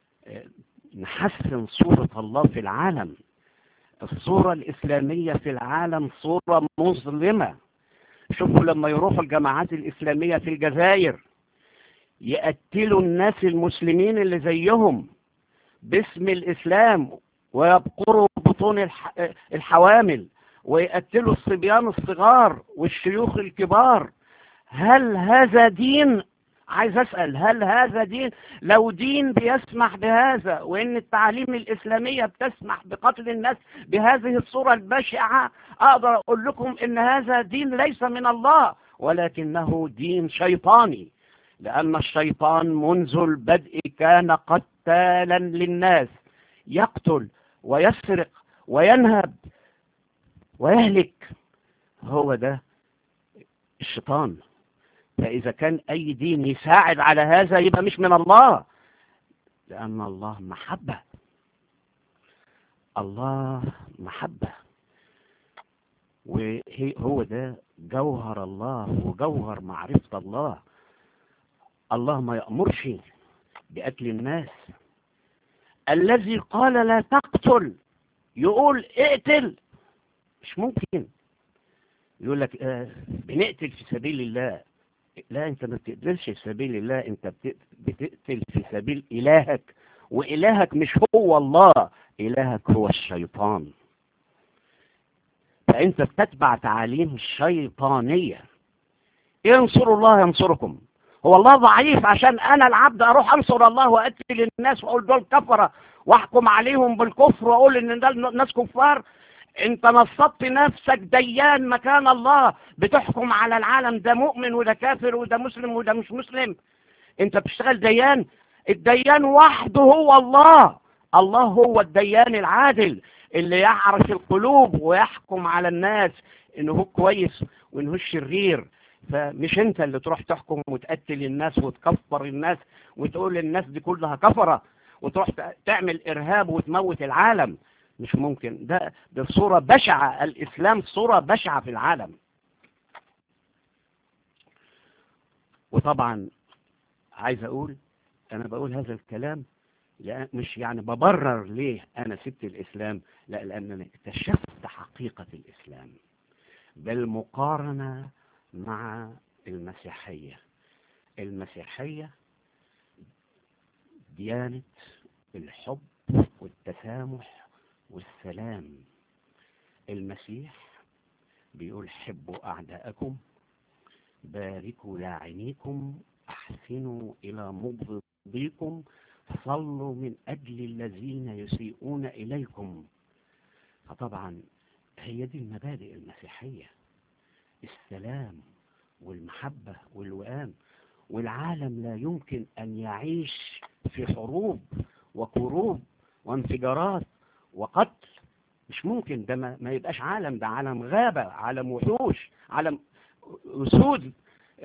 نحسن صورة الله في العالم. الصورة الإسلامية في العالم صورة مظلمة. شوفوا لما يروحوا الجماعات الإسلامية في الجزائر يقتلوا الناس المسلمين اللي زيهم باسم الإسلام، ويبقروا بطون الحوامل، ويقتلوا الصبيان الصغار والشيوخ الكبار. هل هذا دين؟ عايز أسأل، هل هذا دين؟ لو دين بيسمح بهذا، وإن التعاليم الإسلامية بتسمح بقتل الناس بهذه الصورة البشعة، أقدر أقول لكم إن هذا دين ليس من الله، ولكنه دين شيطاني. لأن الشيطان منذ البدء كان قتالا للناس، يقتل ويسرق وينهب ويهلك. هو ده الشيطان. فإذا كان أي دين يساعد على هذا يبقى مش من الله، لأن الله محبة. الله محبة، وهو ده جوهر الله وجوهر معرفة الله. الله ما يأمرش بقتل الناس. الذي قال لا تقتل يقول اقتل؟ مش ممكن. يقول لك آه بنقتل في سبيل الله. لا، انت ما بتقتلش في سبيل الله، انت بتقتل في سبيل إلهك، وإلهك مش هو الله، إلهك هو الشيطان. فأنت بتتبع تعاليم الشيطانية. انصروا الله ينصركم. هو الله ضعيف عشان أنا العبد أروح أنصر الله وأقتل الناس وأقول دول كفرة وأحكم عليهم بالكفر وأقول إن ده الناس كفار؟ انت نصبت نفسك ديان مكان الله، بتحكم على العالم ده مؤمن وده كافر وده مسلم وده مش مسلم. انت بتشتغل ديان. الديان وحده هو الله. الله هو الديان العادل اللي يعرف القلوب ويحكم على الناس انه هو كويس وانه شرير. فمش انت اللي تروح تحكم وتقتل الناس وتكفر الناس وتقول الناس دي كلها كفرة وتروح تعمل ارهاب وتموت العالم. مش ممكن. ده ده صورة بشعة. الإسلام صورة بشعة في العالم. وطبعا عايز اقول انا بقول هذا الكلام لا مش يعني ببرر ليه انا سبت الاسلام، لا لانني اكتشفت حقيقة الاسلام بالمقارنة مع المسيحية. المسيحية ديانة الحب والتسامح والسلام. المسيح بيقول حبوا أعداءكم، باركوا لاعنيكم، أحسنوا إلى مبغضيكم، صلوا من أجل الذين يسيئون إليكم. فطبعا هي دي المبادئ المسيحية، السلام والمحبة والوئام. والعالم لا يمكن أن يعيش في حروب وكروب وانفجارات وقتل، مش ممكن. ده ما يبقاش عالم، ده عالم غابة، عالم وحوش، عالم أسود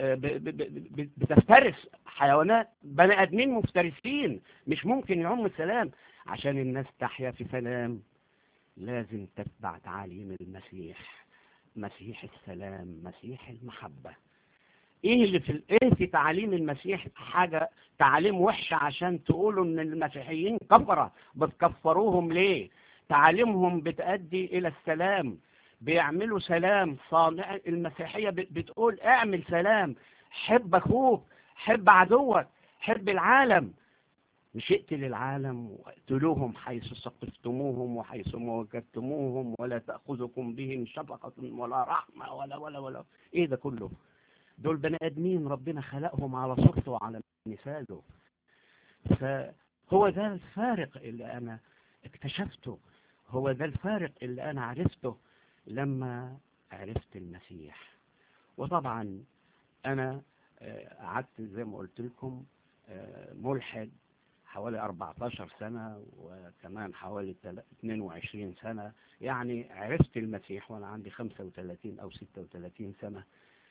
بتفترس حيوانات، بني آدمين مفترسين. مش ممكن يعم السلام. عشان الناس تحيا في سلام لازم تتبع تعاليم المسيح، مسيح السلام، مسيح المحبة. ايه اللي في ايه في تعاليم المسيح حاجة تعاليم وحشة عشان تقولوا ان المسيحيين كفرة؟ بتكفروهم ليه؟ تعاليمهم بتؤدي الى السلام، بيعملوا سلام صانع. المسيحية بتقول اعمل سلام، حب اخوك، حب عدوك، حب العالم، مش اقتل العالم واقتلوهم حيث سقفتموهم وحيث ما وجدتموهم، ولا تأخذكم بهم شفقة ولا رحمة ولا ولا ولا ايه ده كله؟ دول بني ادمين ربنا خلقهم على صورته وعلى مثاله. فهو ده الفارق اللي انا اكتشفته، هو ده الفارق اللي انا عرفته لما عرفت المسيح. وطبعا انا قعدت زي ما قلت لكم ملحد حوالي أربعتاشر سنة، وكمان حوالي اثنين وعشرين سنة. يعني عرفت المسيح وانا عندي خمسة وثلاثين او ستة وثلاثين سنة.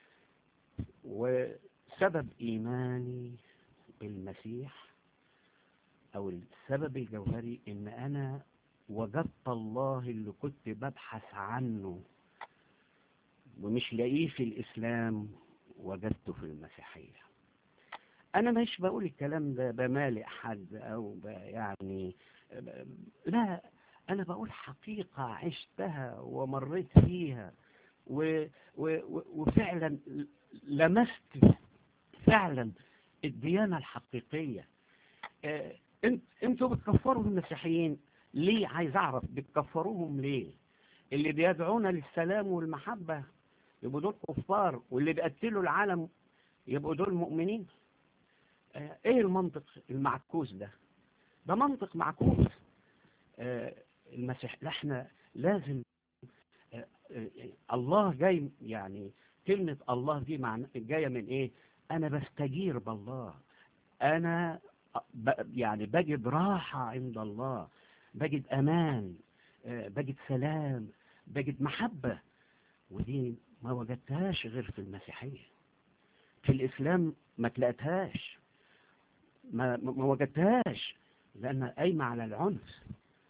وسبب إيماني بالمسيح أو السبب الجوهري إن أنا وجدت الله اللي كنت ببحث عنه ومش لاقيه في الإسلام، وجدته في المسيحية. أنا مش بقول الكلام ده بمالئ حد أو يعني لا، أنا بقول حقيقة عشتها ومريت فيها و... و... وفعلا لمست فعلا الديانة الحقيقية. اه انت انتوا بتكفروا المسيحيين ليه؟ عايز اعرف بتكفروهم ليه؟ اللي بيدعونا للسلام والمحبة يبقوا دول كفار، واللي بيقتلوا العالم يبقوا دول مؤمنين. اه ايه المنطق المعكوس ده؟ ده منطق معكوس. اه المسيح احنا لازم اه اه الله جاي، يعني كلمة الله دي معنى جاية من ايه؟ انا بستجير بالله، انا ب... يعني بجد راحة عند الله، بجد امان، بجد سلام، بجد محبة. ودي ما وجدتهاش غير في المسيحية. في الاسلام ما تلاقتهاش، ما, ما وجدتهاش، لانها قايمة على العنف،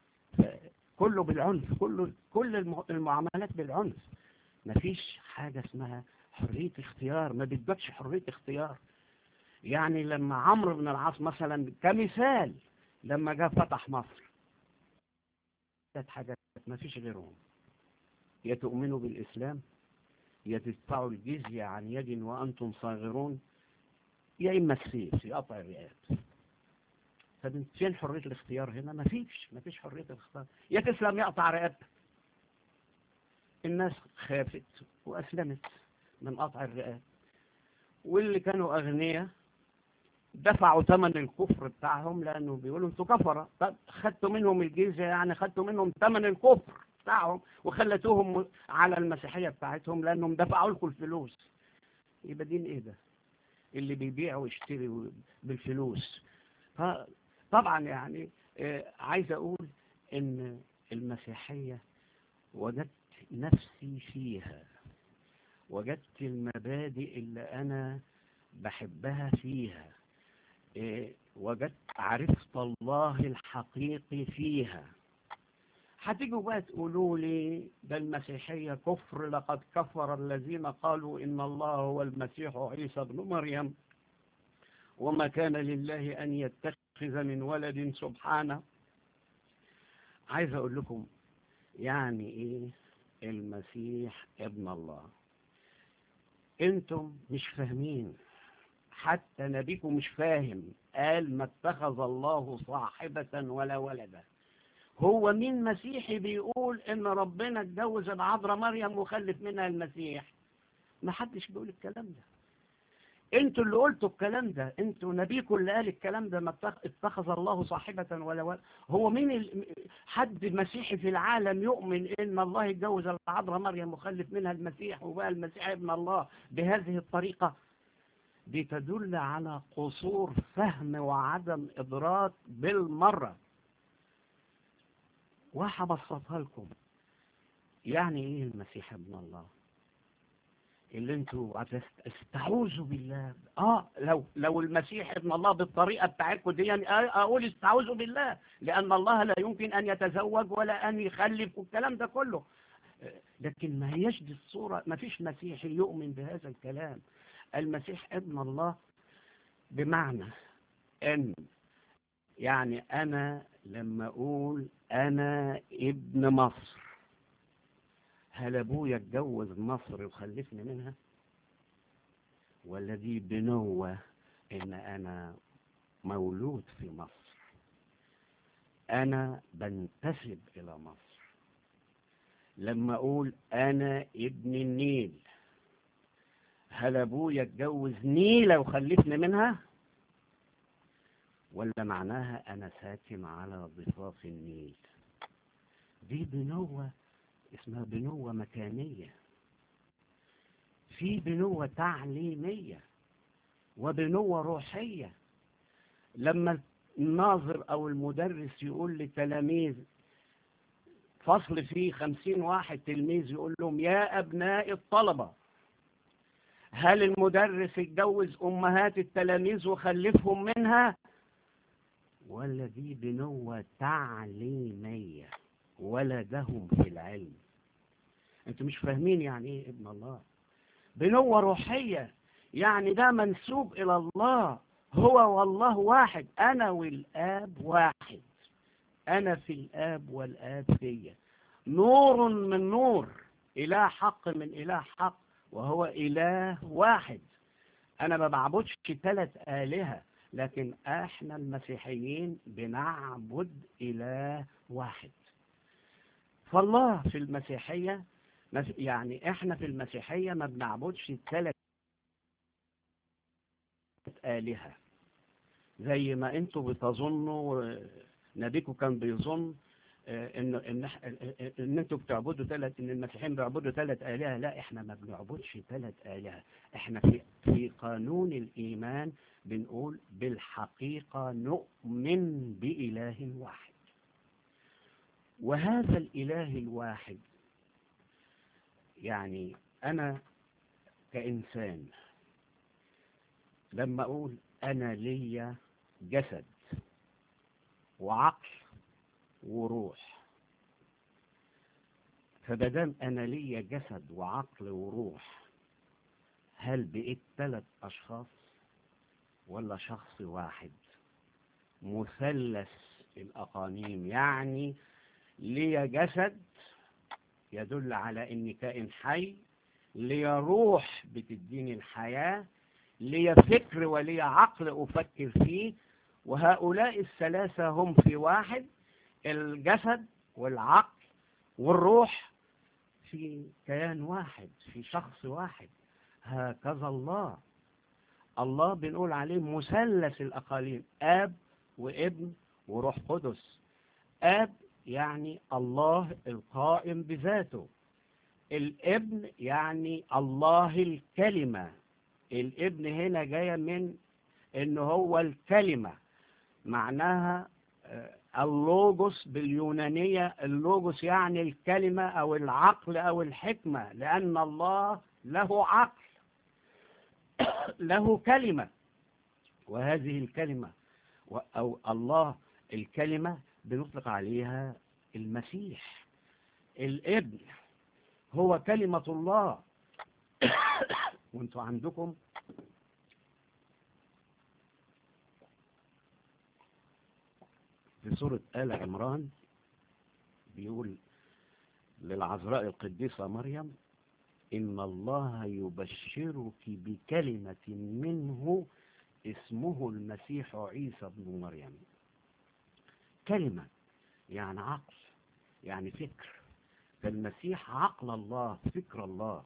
كله بالعنف، كله كل المعاملات بالعنف. ما فيش حاجة اسمها حرية اختيار، ما بيدكش حرية اختيار. يعني لما عمرو بن العاص مثلا كمثال لما جاء فتح مصر، ثلاث حاجات ما فيش غيرهم: يا تؤمنوا بالإسلام، يا تدفعوا الجزية عن يد وأنتم صاغرون، يا إما السيف يقطع الرئات. فين حرية الاختيار هنا؟ ما فيش ما فيش حرية الاختيار. يا تسلم يقطع رئتك. الناس خافت وأسلمت من قطع الرئات، واللي كانوا أغنياء دفعوا ثمن الكفر بتاعهم، لأنه بيقولوا انتوا كفرة. طب خدتوا منهم الجزية، يعني خدتوا منهم ثمن الكفر بتاعهم وخلتوهم على المسيحية بتاعتهم لأنهم دفعوا لكم الفلوس. يبقى دين ايه ده اللي بيبيع ويشتري بالفلوس؟ طبعا يعني عايز أقول إن المسيحية وجدت نفسي فيها، وجدت المبادئ اللي أنا بحبها فيها، وجدت عرفت الله الحقيقي فيها. هتيجوا بقى تقولوا لي ده المسيحية كفر، لقد كفر الذين قالوا إن الله هو المسيح عيسى ابن مريم. وما كان لله أن يتخذ من ولد سبحانه. عايز أقول لكم يعني إيه المسيح ابن الله. أنتم مش فاهمين، حتى نبيكم مش فاهم. قال ما اتخذ الله صاحبة ولا ولدا. هو مين مسيحي بيقول ان ربنا اتجوز العذراء مريم وخلف منها المسيح؟ ما حدش بيقول الكلام ده. انتوا اللي قلتوا الكلام ده، انتوا نبيكم اللي قال الكلام ده، ما اتخذ الله صاحبة ولا ولد. هو مين ال... حد مسيحي في العالم يؤمن ان الله يتجوز العذراء مريم وخلف منها المسيح وبقى المسيح ابن الله بهذه الطريقة؟ دي تدل على قصور فهم وعدم إدراك بالمرة. وهبسطها لكم. يعني ايه المسيح ابن الله اللي انتوا استعوذوا بالله؟ اه لو لو المسيح ابن الله بالطريقه بتاعتكم دي يعني اقول استعوذوا بالله، لان الله لا يمكن ان يتزوج ولا ان يخلف والكلام ده كله. لكن ما هيش دي الصوره، ما فيش مسيحي يؤمن بهذا الكلام. المسيح ابن الله بمعنى ان يعني انا لما اقول انا ابن مصر، هل ابويا اتجوز مصر وخلفني منها؟ ولا دي بنوة ان انا مولود في مصر، انا بنتسب الى مصر؟ لما اقول انا ابن النيل، هل ابويا اتجوز نيلة وخلفني منها؟ ولا معناها انا ساكن على ضفاف النيل؟ دي بنوة اسمها بنوة مكانية. في بنوة تعليمية وبنوة روحية. لما الناظر او المدرس يقول لتلاميذ فصل فيه خمسين واحد تلميذ، يقول لهم يا ابناء الطلبة، هل المدرس اتجوز امهات التلاميذ وخلفهم منها؟ ولا دي بنوة تعليمية ولدهم في العلم؟ انتوا مش فاهمين يعني ايه ابن الله. بنوة روحية، يعني ده منسوب الى الله. هو والله واحد، انا والاب واحد، انا في الاب والاب فيا، نور من نور، اله حق من اله حق، وهو اله واحد. انا ما بعبدش ثلاث آلهة، لكن احنا المسيحيين بنعبد اله واحد. فالله في المسيحية، يعني احنا في المسيحية ما بنعبدش ثلاث آلهة زي ما انتوا بتظنوا. نبيكم كان بيظن ان ان ان انتوا بتعبدوا ثلاث، ان المسيحيين بيعبدوا ثلاث آلهة. لا، احنا ما بنعبدش ثلاث آلهة. احنا في في قانون الإيمان بنقول بالحقيقة نؤمن بإله واحد. وهذا الإله الواحد، يعني أنا كإنسان لما أقول أنا ليا جسد وعقل وروح، فبدام أنا ليا جسد وعقل وروح، هل بقيت ثلاث أشخاص ولا شخص واحد مثلث الأقانيم؟ يعني ليا جسد يدل على إني كائن حي، ليا روح بتديني الحياة، ليا فكر وليا عقل أفكر فيه، وهؤلاء الثلاثة هم في واحد، الجسد والعقل والروح في كيان واحد، في شخص واحد. هكذا الله. الله بنقول عليه مثلث الأقاليم، آب وابن وروح قدس. آب يعني الله القائم بذاته، الابن يعني الله الكلمة. الابن هنا جاية من إنه هو الكلمة، معناها اللوجوس باليونانية. اللوجوس يعني الكلمة أو العقل أو الحكمة، لأن الله له عقل له كلمة، وهذه الكلمة أو الله الكلمة بنطلق عليها المسيح. الابن هو كلمة الله. وانتوا عندكم في سورة آل عمران بيقول للعذراء القديسة مريم: إن الله يبشرك بكلمة منه اسمه المسيح عيسى بن مريم. كلمة يعني عقل، يعني فكر، فالمسيح عقل الله، فكر الله.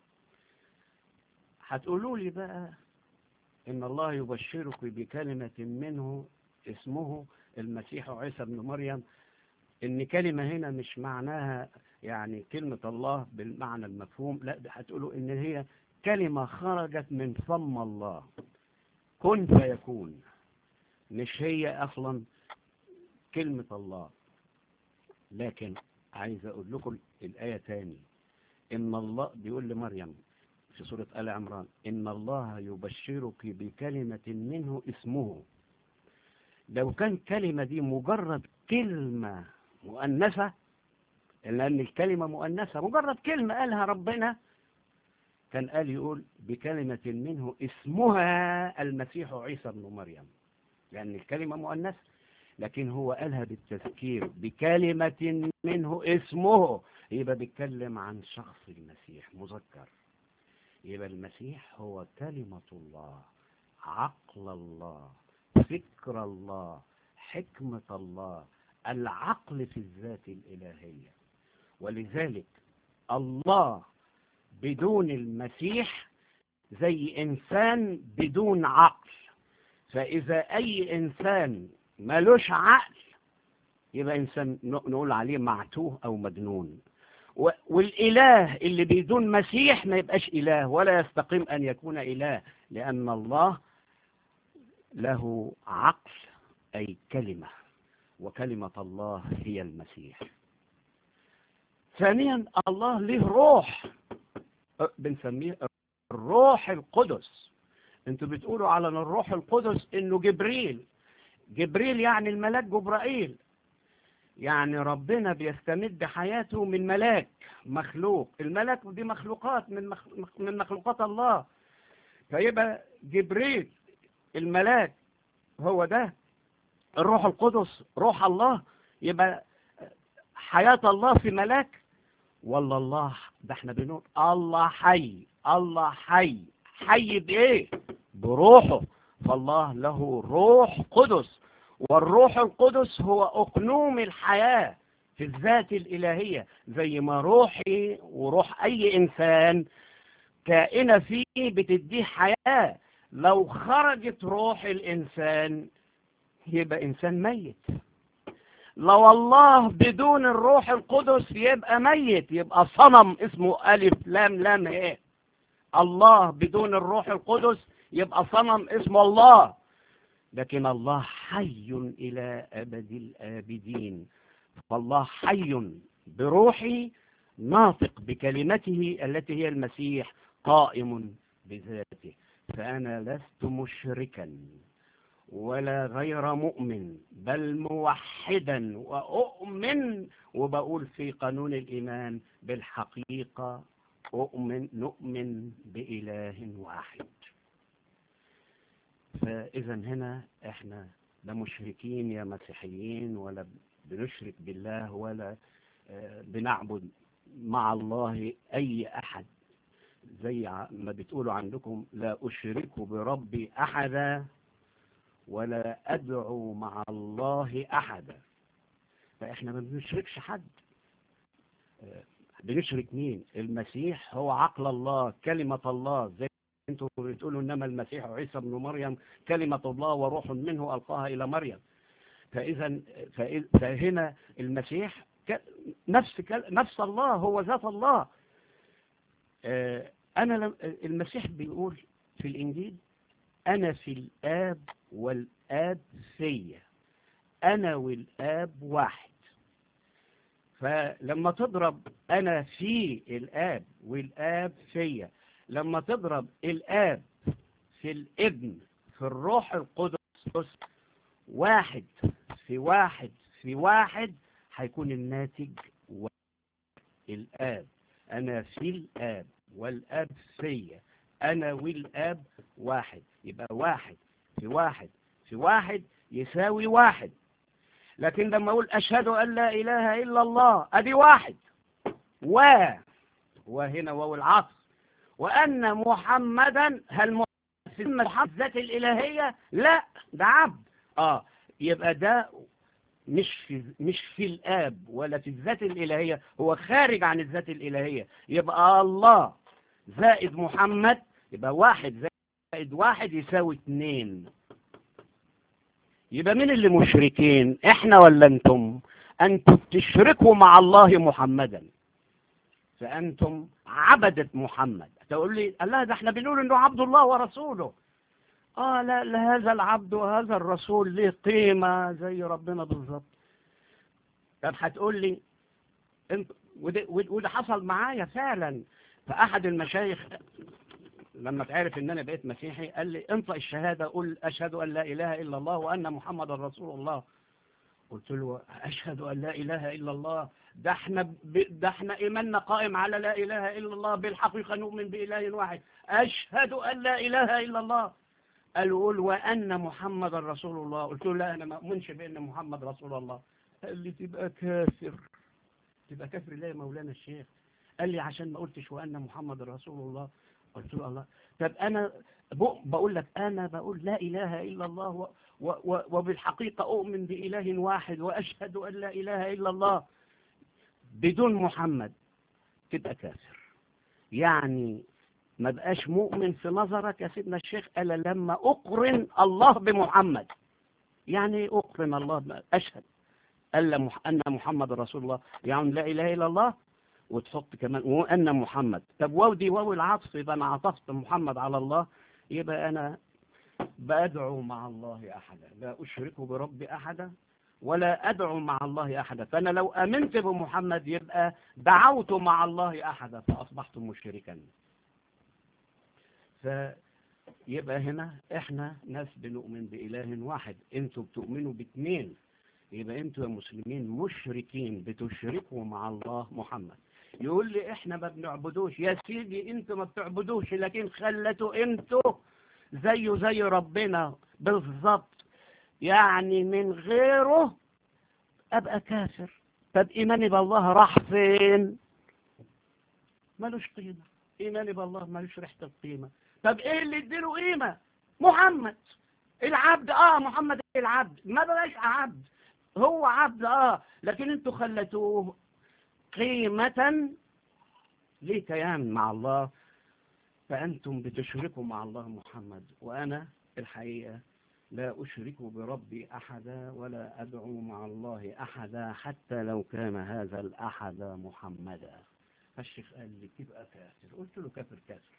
هتقولوا لي بقى إن الله يبشرك بكلمة منه اسمه المسيح عيسى بن مريم، إن كلمة هنا مش معناها يعني كلمة الله بالمعنى المفهوم، لا، ده هتقولوا إن هي كلمة خرجت من فم الله، كن فيكون، مش هي أصلا كلمة الله. لكن عايز أقول لكم الآية تاني. إن الله بيقول لمريم في سورة آل عمران: إن الله يبشرك بكلمة منه اسمه. لو كان كلمة دي مجرد كلمة مؤنثة، لأن الكلمة مؤنثة، مجرد كلمة قالها ربنا، كان قال يقول بكلمة منه اسمها المسيح عيسى بن مريم، لأن الكلمة مؤنثة. لكن هو قالها بالتذكير بكلمة منه اسمه، يبقى بيتكلم عن شخص المسيح مذكر. يبقى المسيح هو كلمة الله، عقل الله، فكر الله، حكمة الله، العقل في الذات الإلهية. ولذلك الله بدون المسيح زي إنسان بدون عقل. فإذا أي إنسان ملوش عقل يبقى إنسان نقول عليه معتوه أو مجنون. والإله اللي بدون مسيح ما يبقاش إله، ولا يستقيم أن يكون إله، لأن الله له عقل أي كلمة، وكلمة الله هي المسيح. ثانيا الله له روح بنسميه الروح القدس. انتوا بتقولوا على الروح القدس انه جبريل. جبريل يعني الملاك جبرائيل، يعني ربنا بيستمد حياته من ملاك مخلوق. الملاك دي مخلوقات من من مخلوقات الله. فيبقى جبريل الملاك هو ده الروح القدس روح الله. يبقى حياة الله في ملاك ولا الله؟ ده احنا بنقول الله حي. الله حي. حي بايه؟ بروحه. فالله له روح قدس، والروح القدس هو أقنوم الحياة في الذات الإلهية، زي ما روحي وروح أي إنسان كائنة فيه بتديه حياة. لو خرجت روح الإنسان يبقى إنسان ميت. لو الله بدون الروح القدس يبقى ميت، يبقى صنم اسمه ألف لام لام إيه. الله بدون الروح القدس يبقى صنم اسمه الله. لكن الله حي إلى أبد الآبدين. فالله حي بروحي، ناطق بكلمته التي هي المسيح، قائم بذاته. فأنا لست مشركا ولا غير مؤمن، بل موحدا وأؤمن، وبقول في قانون الإيمان بالحقيقة أؤمن نؤمن بإله واحد. فإذا هنا احنا لا مشركين يا مسيحيين، ولا بنشرك بالله، ولا بنعبد مع الله أي أحد، زي ما بتقولوا عندكم لا أشرك بربي أحدا ولا أدعو مع الله أحدا. فإحنا ما بنشركش حد. بنشرك مين؟ المسيح هو عقل الله، كلمة الله، زي انتوا بتقولوا انما المسيح عيسى ابن مريم كلمة الله وروح منه ألقاها إلى مريم. فإذا فهنا المسيح نفس نفس الله، هو ذات الله. أنا المسيح بيقول في الإنجيل أنا في الآب والآب فيا، أنا والآب واحد. فلما تضرب أنا في الآب والآب فيا، لما تضرب الآب في الابن في الروح القدس، واحد في واحد في واحد، هيكون الناتج الآب. أنا في الآب والآب فيا، أنا والآب واحد. يبقى واحد في واحد في واحد يساوي واحد. لكن لما أقول أشهد أن لا إله إلا الله أدي واحد، و وهنا واو العطف، وأن محمدا، هل محمد ذات الإلهية؟ لا، ده عبد. آه يبقى ده مش في مش في الآب ولا في الذات الإلهية، هو خارج عن الذات الإلهية. يبقى الله زائد محمد، يبقى واحد زائد واحد يساوي اتنين. يبقى مين اللي مشركين، احنا ولا انتم؟ انتم تشركوا مع الله محمدا، فانتم عبدة محمد. تقول لي الله ده احنا بنقول انه عبد الله ورسوله. اه لا, لا هذا العبد وهذا الرسول له قيمة زي ربنا بالظبط. طب هتقول لي انت، وده, وده حصل معايا فعلا. فاحد المشايخ لما تعرف ان انا بقيت مسيحي قال لي انطق الشهادة، قل اشهد ان لا اله الا الله وان محمد رسول الله. قلت له اشهد ان لا اله الا الله، ده احنا ب... ده احنا ايماننا قائم على لا اله الا الله، بالحقيقة نؤمن باله واحد. اشهد ان لا اله الا الله. قال قول وان محمد رسول الله. قلت له لا انا ما اؤمنش بان محمد رسول الله. قال لي تبقى كافر. تبقى كافر ليه يا مولانا الشيخ؟ قال لي عشان ما قلتش وان محمد رسول الله. قلت له الله، طب انا بقول لك انا بقول لا اله الا الله و و و وبالحقيقة اؤمن باله واحد واشهد ان لا اله الا الله بدون محمد. تبقى كافر. يعني ما بقاش مؤمن في نظرك يا سيدنا الشيخ الا لما اقرن الله بمحمد. يعني اقرن الله، اشهد أن محمد رسول الله، يعني لا اله الا الله وتحط كمان وأن محمد. طب واو دي واو العطف، يبقى أنا عطفت محمد على الله، يبقى أنا بأدعو مع الله أحدا، لا أشرك برب أحدا ولا أدعو مع الله أحدا. فأنا لو أمنت بمحمد يبقى دعوت مع الله أحدا فأصبحت مشركا. فيبقى هنا إحنا ناس بنؤمن بإله واحد، أنتوا بتؤمنوا باثنين. يبقى أنتوا يا مسلمين مشركين، بتشركوا مع الله محمد. يقول لي احنا ما بنعبدوش. يا سيدي انتوا ما بتعبدوش، لكن خلتوا انتوا زيه زي ربنا بالظبط، يعني من غيره ابقى كافر. طب ايماني بالله راح فين؟ ملوش قيمة. ايماني بالله ملوش ريحة القيمة. طب ايه اللي اديله قيمة؟ محمد العبد. اه محمد العبد، ما بقاش عبد، هو عبد اه لكن انتوا خلتوه قيمة ليه كيان مع الله. فأنتم بتشركوا مع الله محمد، وأنا الحقيقة لا أشرك بربي أحدا ولا أدعو مع الله أحدا حتى لو كان هذا الأحد محمدا. فالشيخ قال لي تبقى كافر. قلت له كافر كافر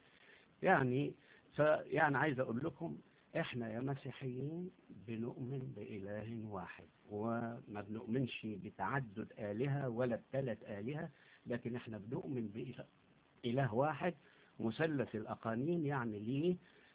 يعني. فيعني عايز أقول لكم إحنا يا مسيحيين بنؤمن بإله واحد، وما بنؤمنش بتعدد آلهة ولا بثلاث آلهة، لكن إحنا بنؤمن بإله إله واحد مثلث الأقانيم، يعني ليه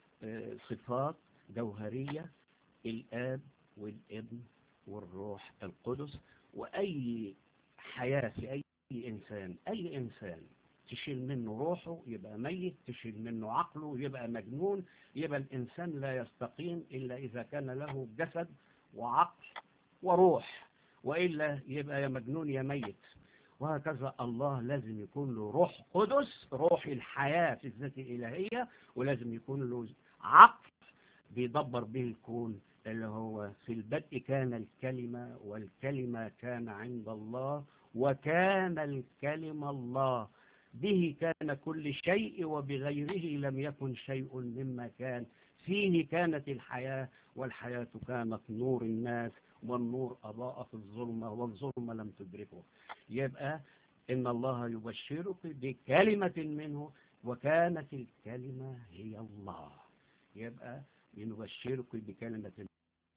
صفات جوهرية، الآب والابن والروح القدس. وأي حياة في أي إنسان، أي إنسان تشيل منه روحه يبقى ميت، تشيل منه عقله يبقى مجنون. يبقى الإنسان لا يستقيم إلا إذا كان له جسد وعقل وروح، وإلا يبقى يا مجنون يا ميت. وهكذا الله لازم يكون له روح قدس، روح الحياة في الذات الإلهية، ولازم يكون له عقل بيدبر به الكون، اللي هو في البدء كان الكلمة والكلمة كان عند الله وكان الكلمة الله، به كان كل شيء وبغيره لم يكن شيء مما كان، فيه كانت الحياة والحياة كانت نور الناس والنور أضاء في الظلمة والظلمة لم تدركه. يبقى إن الله يبشرك بكلمة منه وكانت الكلمة هي الله. يبقى بنبشرك بكلمة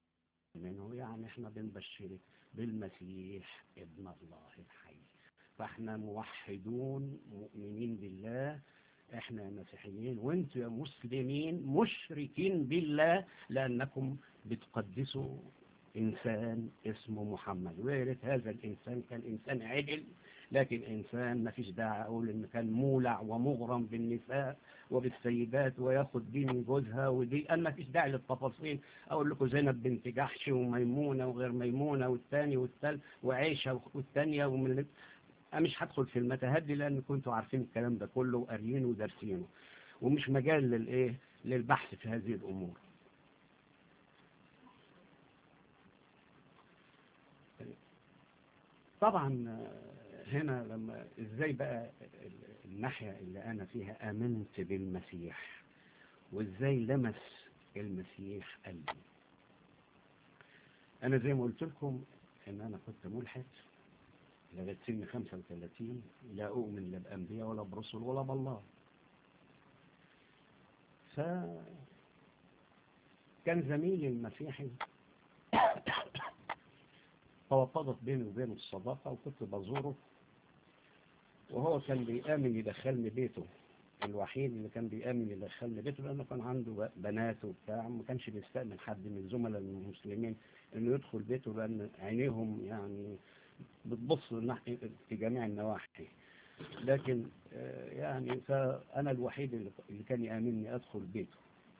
منه، يعني احنا بنبشرك بالمسيح ابن الله الحي. فاحنا موحدون مؤمنين بالله، احنا مسيحيين، وانتوا يا مسلمين مشركين بالله لانكم بتقدسوا انسان اسمه محمد. ويا ريت هذا الانسان كان انسان عدل، لكن إنسان ما فيش داعي أقول إن كان مولع ومغرم بالنساء وبالسيدات وياخد دي من جوزها ودي، أنا ما فيش داعي للتفاصيل. أقول لكم زينب بنت جحش وميمونة وغير ميمونة والثاني والثالث وعيشة والثانية ومن، أنا مش هدخل في المتاهات دي لأن كنتوا عارفين الكلام ده كله وقاريينه ودارسينه، ومش مجال للإيه للبحث في هذه الأمور. طبعا هنا لما ازاي بقى الناحية اللي انا فيها امنت بالمسيح وازاي لمس المسيح قلبي. انا زي ما قلت لكم ان انا كنت ملحد لغاية سن خمسة وثلاثين، لا اؤمن لا بانبياء ولا برسل ولا بالله. فكان زميلي المسيحي توطدت بيني وبينه الصداقة وكنت بزوره، وهو كان بيآمن يدخلني بيته، الوحيد اللي كان بيآمن يدخلني بيته لأنه كان عنده بنات وبتاع، ما كانش بيستأمن حد من الزملاء المسلمين إنه يدخل بيته لأن عينيهم يعني بتبص ناحية في جميع النواحي. لكن يعني فأنا الوحيد اللي كان يآمنني أدخل بيته.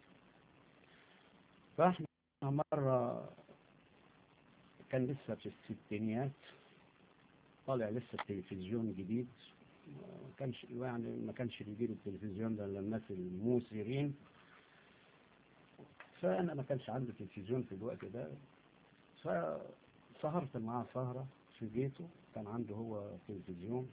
فإحنا مرة كان لسه في الستينيات، طالع لسه التلفزيون جديد، ما كانش يعني ما كانش بيجيب التلفزيون ده للناس الموسرين، فأنا ما كانش عندي تلفزيون في الوقت ده، فسهرت معاه سهرة في بيته، كان عنده هو تلفزيون.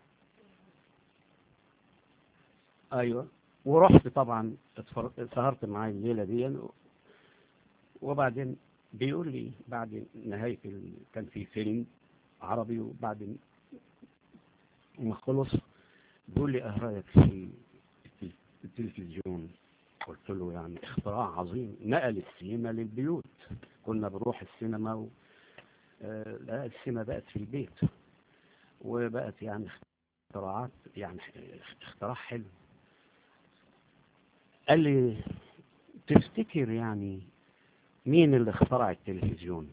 أيوة، ورحت طبعا سهرت معاه الليلة دي، وبعدين بيقول لي بعد نهاية ال... كان في فيلم عربي، وبعد ما خلص بيقول لي ايه رايك في التلفزيون؟ قلت له يعني اختراع عظيم، نقل السينما للبيوت. كنا بنروح السينما و... آه... لا السينما بقت في البيت، وبقت يعني اختراعات، يعني اختراع حلو. قال لي تفتكر يعني مين اللي اخترع التلفزيون؟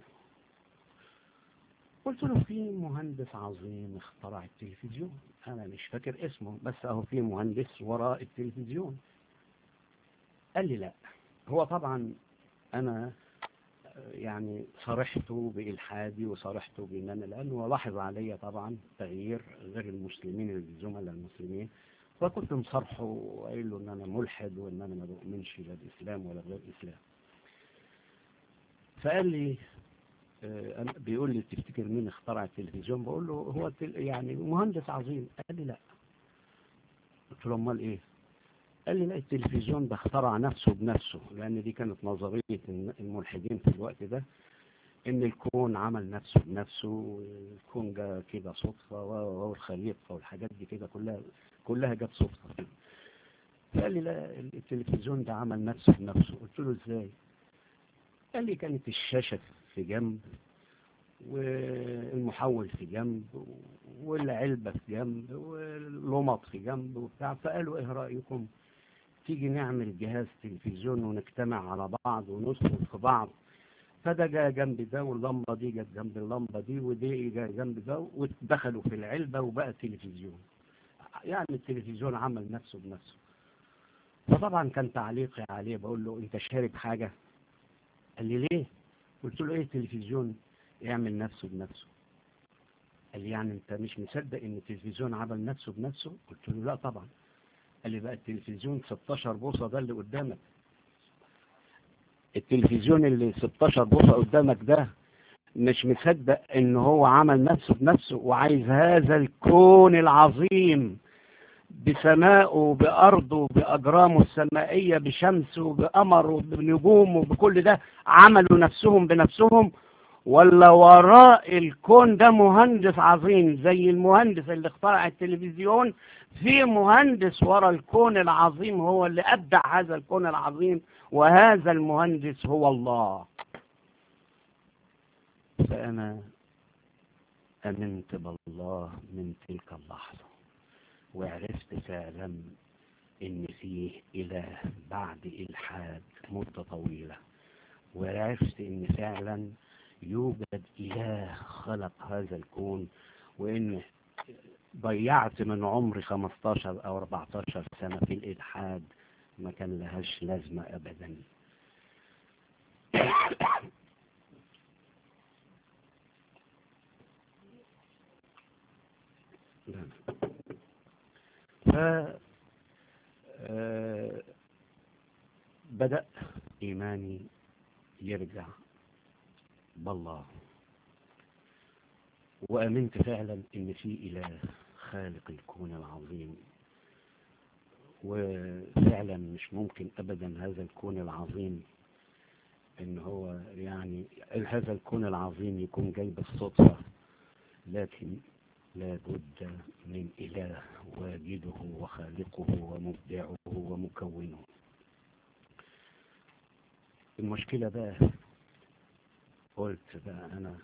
قلت له في مهندس عظيم اخترع التلفزيون، انا مش فاكر اسمه، بس اهو في مهندس وراء التلفزيون. قال لي لا. هو طبعا انا يعني صرحته بإلحادي وصرحته بان انا، لانه لاحظ عليا طبعا تغيير غير المسلمين الزملاء المسلمين، فكنت مصرحه وقايل له ان انا ملحد وان انا ما بؤمنش لا بالاسلام ولا غير الاسلام. فقال لي آه بيقول لي تفتكر مين اخترع التلفزيون؟ بقول له هو يعني مهندس عظيم. قال لي لا. قلت له امال ايه؟ قال لي لا، التلفزيون ده اخترع نفسه بنفسه، لان دي كانت نظريه الملحدين في الوقت ده، ان الكون عمل نفسه بنفسه، والكون جاء كده صدفه، والخليقه والحاجات دي كده كلها كلها جت صدفه كده. قال لي لا، التلفزيون ده عمل نفسه بنفسه. قلت له ازاي؟ قال لي كانت الشاشه في جنب، والمحول في جنب، والعلبة في جنب، واللمط في جنب وبتاع. فقالوا ايه رأيكم تيجي نعمل جهاز تلفزيون ونجتمع على بعض وندخل في بعض؟ فده جاء جنب ده، واللمبة دي جت جنب اللمبة دي، ودي جاء جنب ده، ودخلوا في العلبة وبقى تلفزيون. يعني التلفزيون عمل نفسه بنفسه. فطبعا كان تعليقي عليه بقول له انت شارب حاجة؟ قال لي ليه؟ قلت له ايه التلفزيون يعمل نفسه بنفسه؟ قال لي يعني انت مش مصدق ان التلفزيون عمل نفسه بنفسه؟ قلت له لا طبعا. قال لي بقى التلفزيون ستاشر بوصة ده اللي قدامك، التلفزيون اللي ستاشر بوصة قدامك ده مش مصدق ان هو عمل نفسه بنفسه، وعايز هذا الكون العظيم بسمائه بأرضه بأجرامه السمائية بشمسه بقمره بنجومه بكل ده عملوا نفسهم بنفسهم، ولا وراء الكون ده مهندس عظيم زي المهندس اللي اخترع التلفزيون؟ في مهندس وراء الكون العظيم هو اللي أبدع هذا الكون العظيم، وهذا المهندس هو الله. فأنا أمنت بالله من تلك اللحظة، وعرفت فعلا إن فيه إله بعد إلحاد مدة طويلة، وعرفت إن فعلا يوجد إله خلق هذا الكون، وإن ضيعت من عمري خمستاشر أو أربعتاشر سنة في الإلحاد ما كان لهاش لازمة أبدا. ف آه، بدأ إيماني يرجع بالله، وأمنت فعلا إن في إله خالق الكون العظيم، وفعلا مش ممكن أبدا هذا الكون العظيم إن هو يعني هذا الكون العظيم يكون جاي بالصدفة، لكن لابد من إله واجده وخالقه ومبدعه ومكونه. المشكلة بقى قلت بقى أنا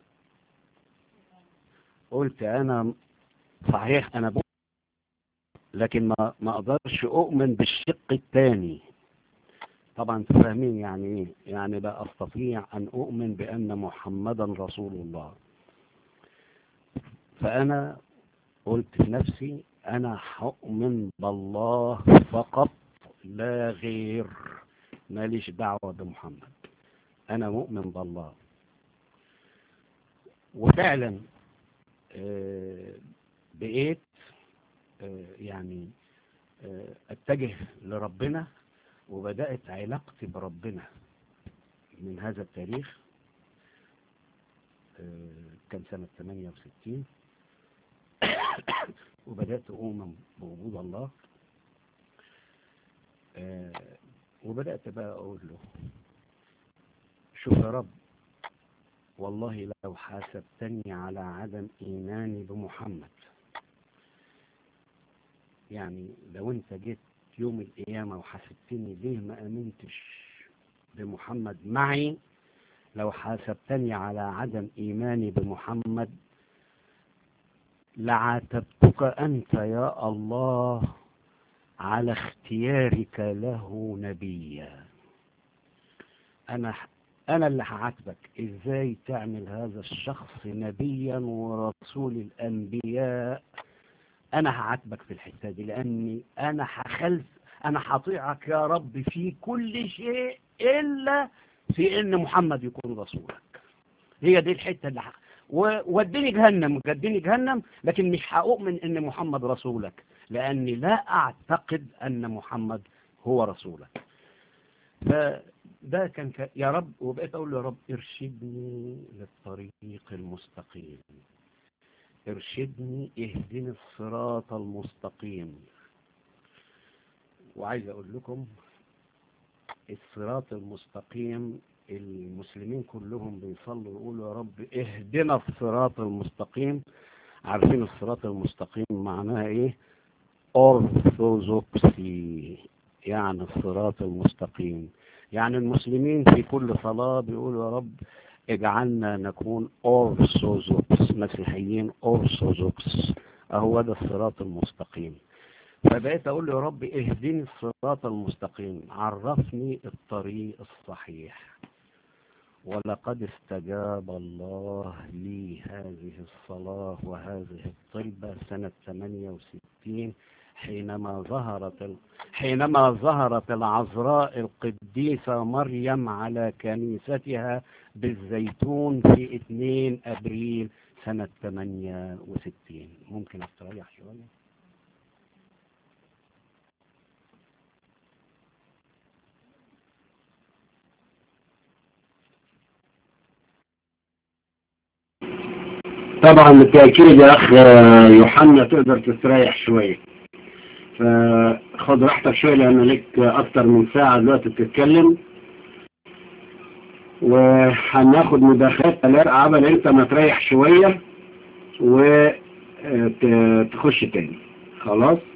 قلت أنا صحيح أنا بقول، لكن ما ما أقدرش أؤمن بالشق الثاني. طبعا تفهمين يعني إيه؟ يعني لا أستطيع أن أؤمن بأن محمدا رسول الله. فأنا قلت في نفسي أنا هؤمن بالله فقط لا غير، ماليش دعوة بمحمد، أنا مؤمن بالله. وفعلا بقيت يعني أتجه لربنا، وبدأت علاقتي بربنا من هذا التاريخ. كان سنة ثمانية وستين وبدأت أؤمن بوجود الله. وبدأت بقى أقول له شوف يا رب، والله لو حاسبتني على عدم إيماني بمحمد، يعني لو أنت جيت يوم القيامة وحاسبتني ليه ما أمنتش بمحمد معي، لو حاسبتني على عدم إيماني بمحمد لعاتبتك أنت يا الله على اختيارك له نبيا. أنا أنا اللي هعاتبك، إزاي تعمل هذا الشخص نبيا ورسول الأنبياء. أنا هعاتبك في الحتة دي، لأني أنا هخلف أنا هطيعك يا رب في كل شيء إلا في إن محمد يكون رسولك. هي دي الحتة اللي ح... ووديني جهنم وديني جهنم لكن مش هؤمن إن محمد رسولك، لأني لا أعتقد أن محمد هو رسولك. فده كان ك... يا رب. وبقيت أقول له يا رب ارشدني للطريق المستقيم، ارشدني، اهدني الصراط المستقيم. وعايز أقول لكم الصراط المستقيم المسلمين كلهم بيصلوا يقولوا يا رب اهدنا الصراط المستقيم. عارفين الصراط المستقيم معناها ايه؟ أورثوذكسي، يعني الصراط المستقيم. يعني المسلمين في كل صلاة بيقولوا يا رب اجعلنا نكون أورثوذكس، مسيحيين أورثوذكس، أهو ده الصراط المستقيم. فبقيت أقول له يا رب اهدني الصراط المستقيم، عرفني الطريق الصحيح. ولقد استجاب الله لي هذه الصلاة وهذه الطلبة سنة ثمانية وستين حينما ظهرت حينما ظهرت العذراء القديسة مريم على كنيستها بالزيتون في اثنين أبريل سنة ثمانية وستين. ممكن استريح شوية؟ طبعا بالتأكيد يا أخ يوحنا تقدر تستريح شوية، فخد راحتك شوية لأن لك أكتر من ساعة دلوقتي بتتكلم، وهناخد مداخلات قبل أنت ما تريح شوية وتخش تاني. خلاص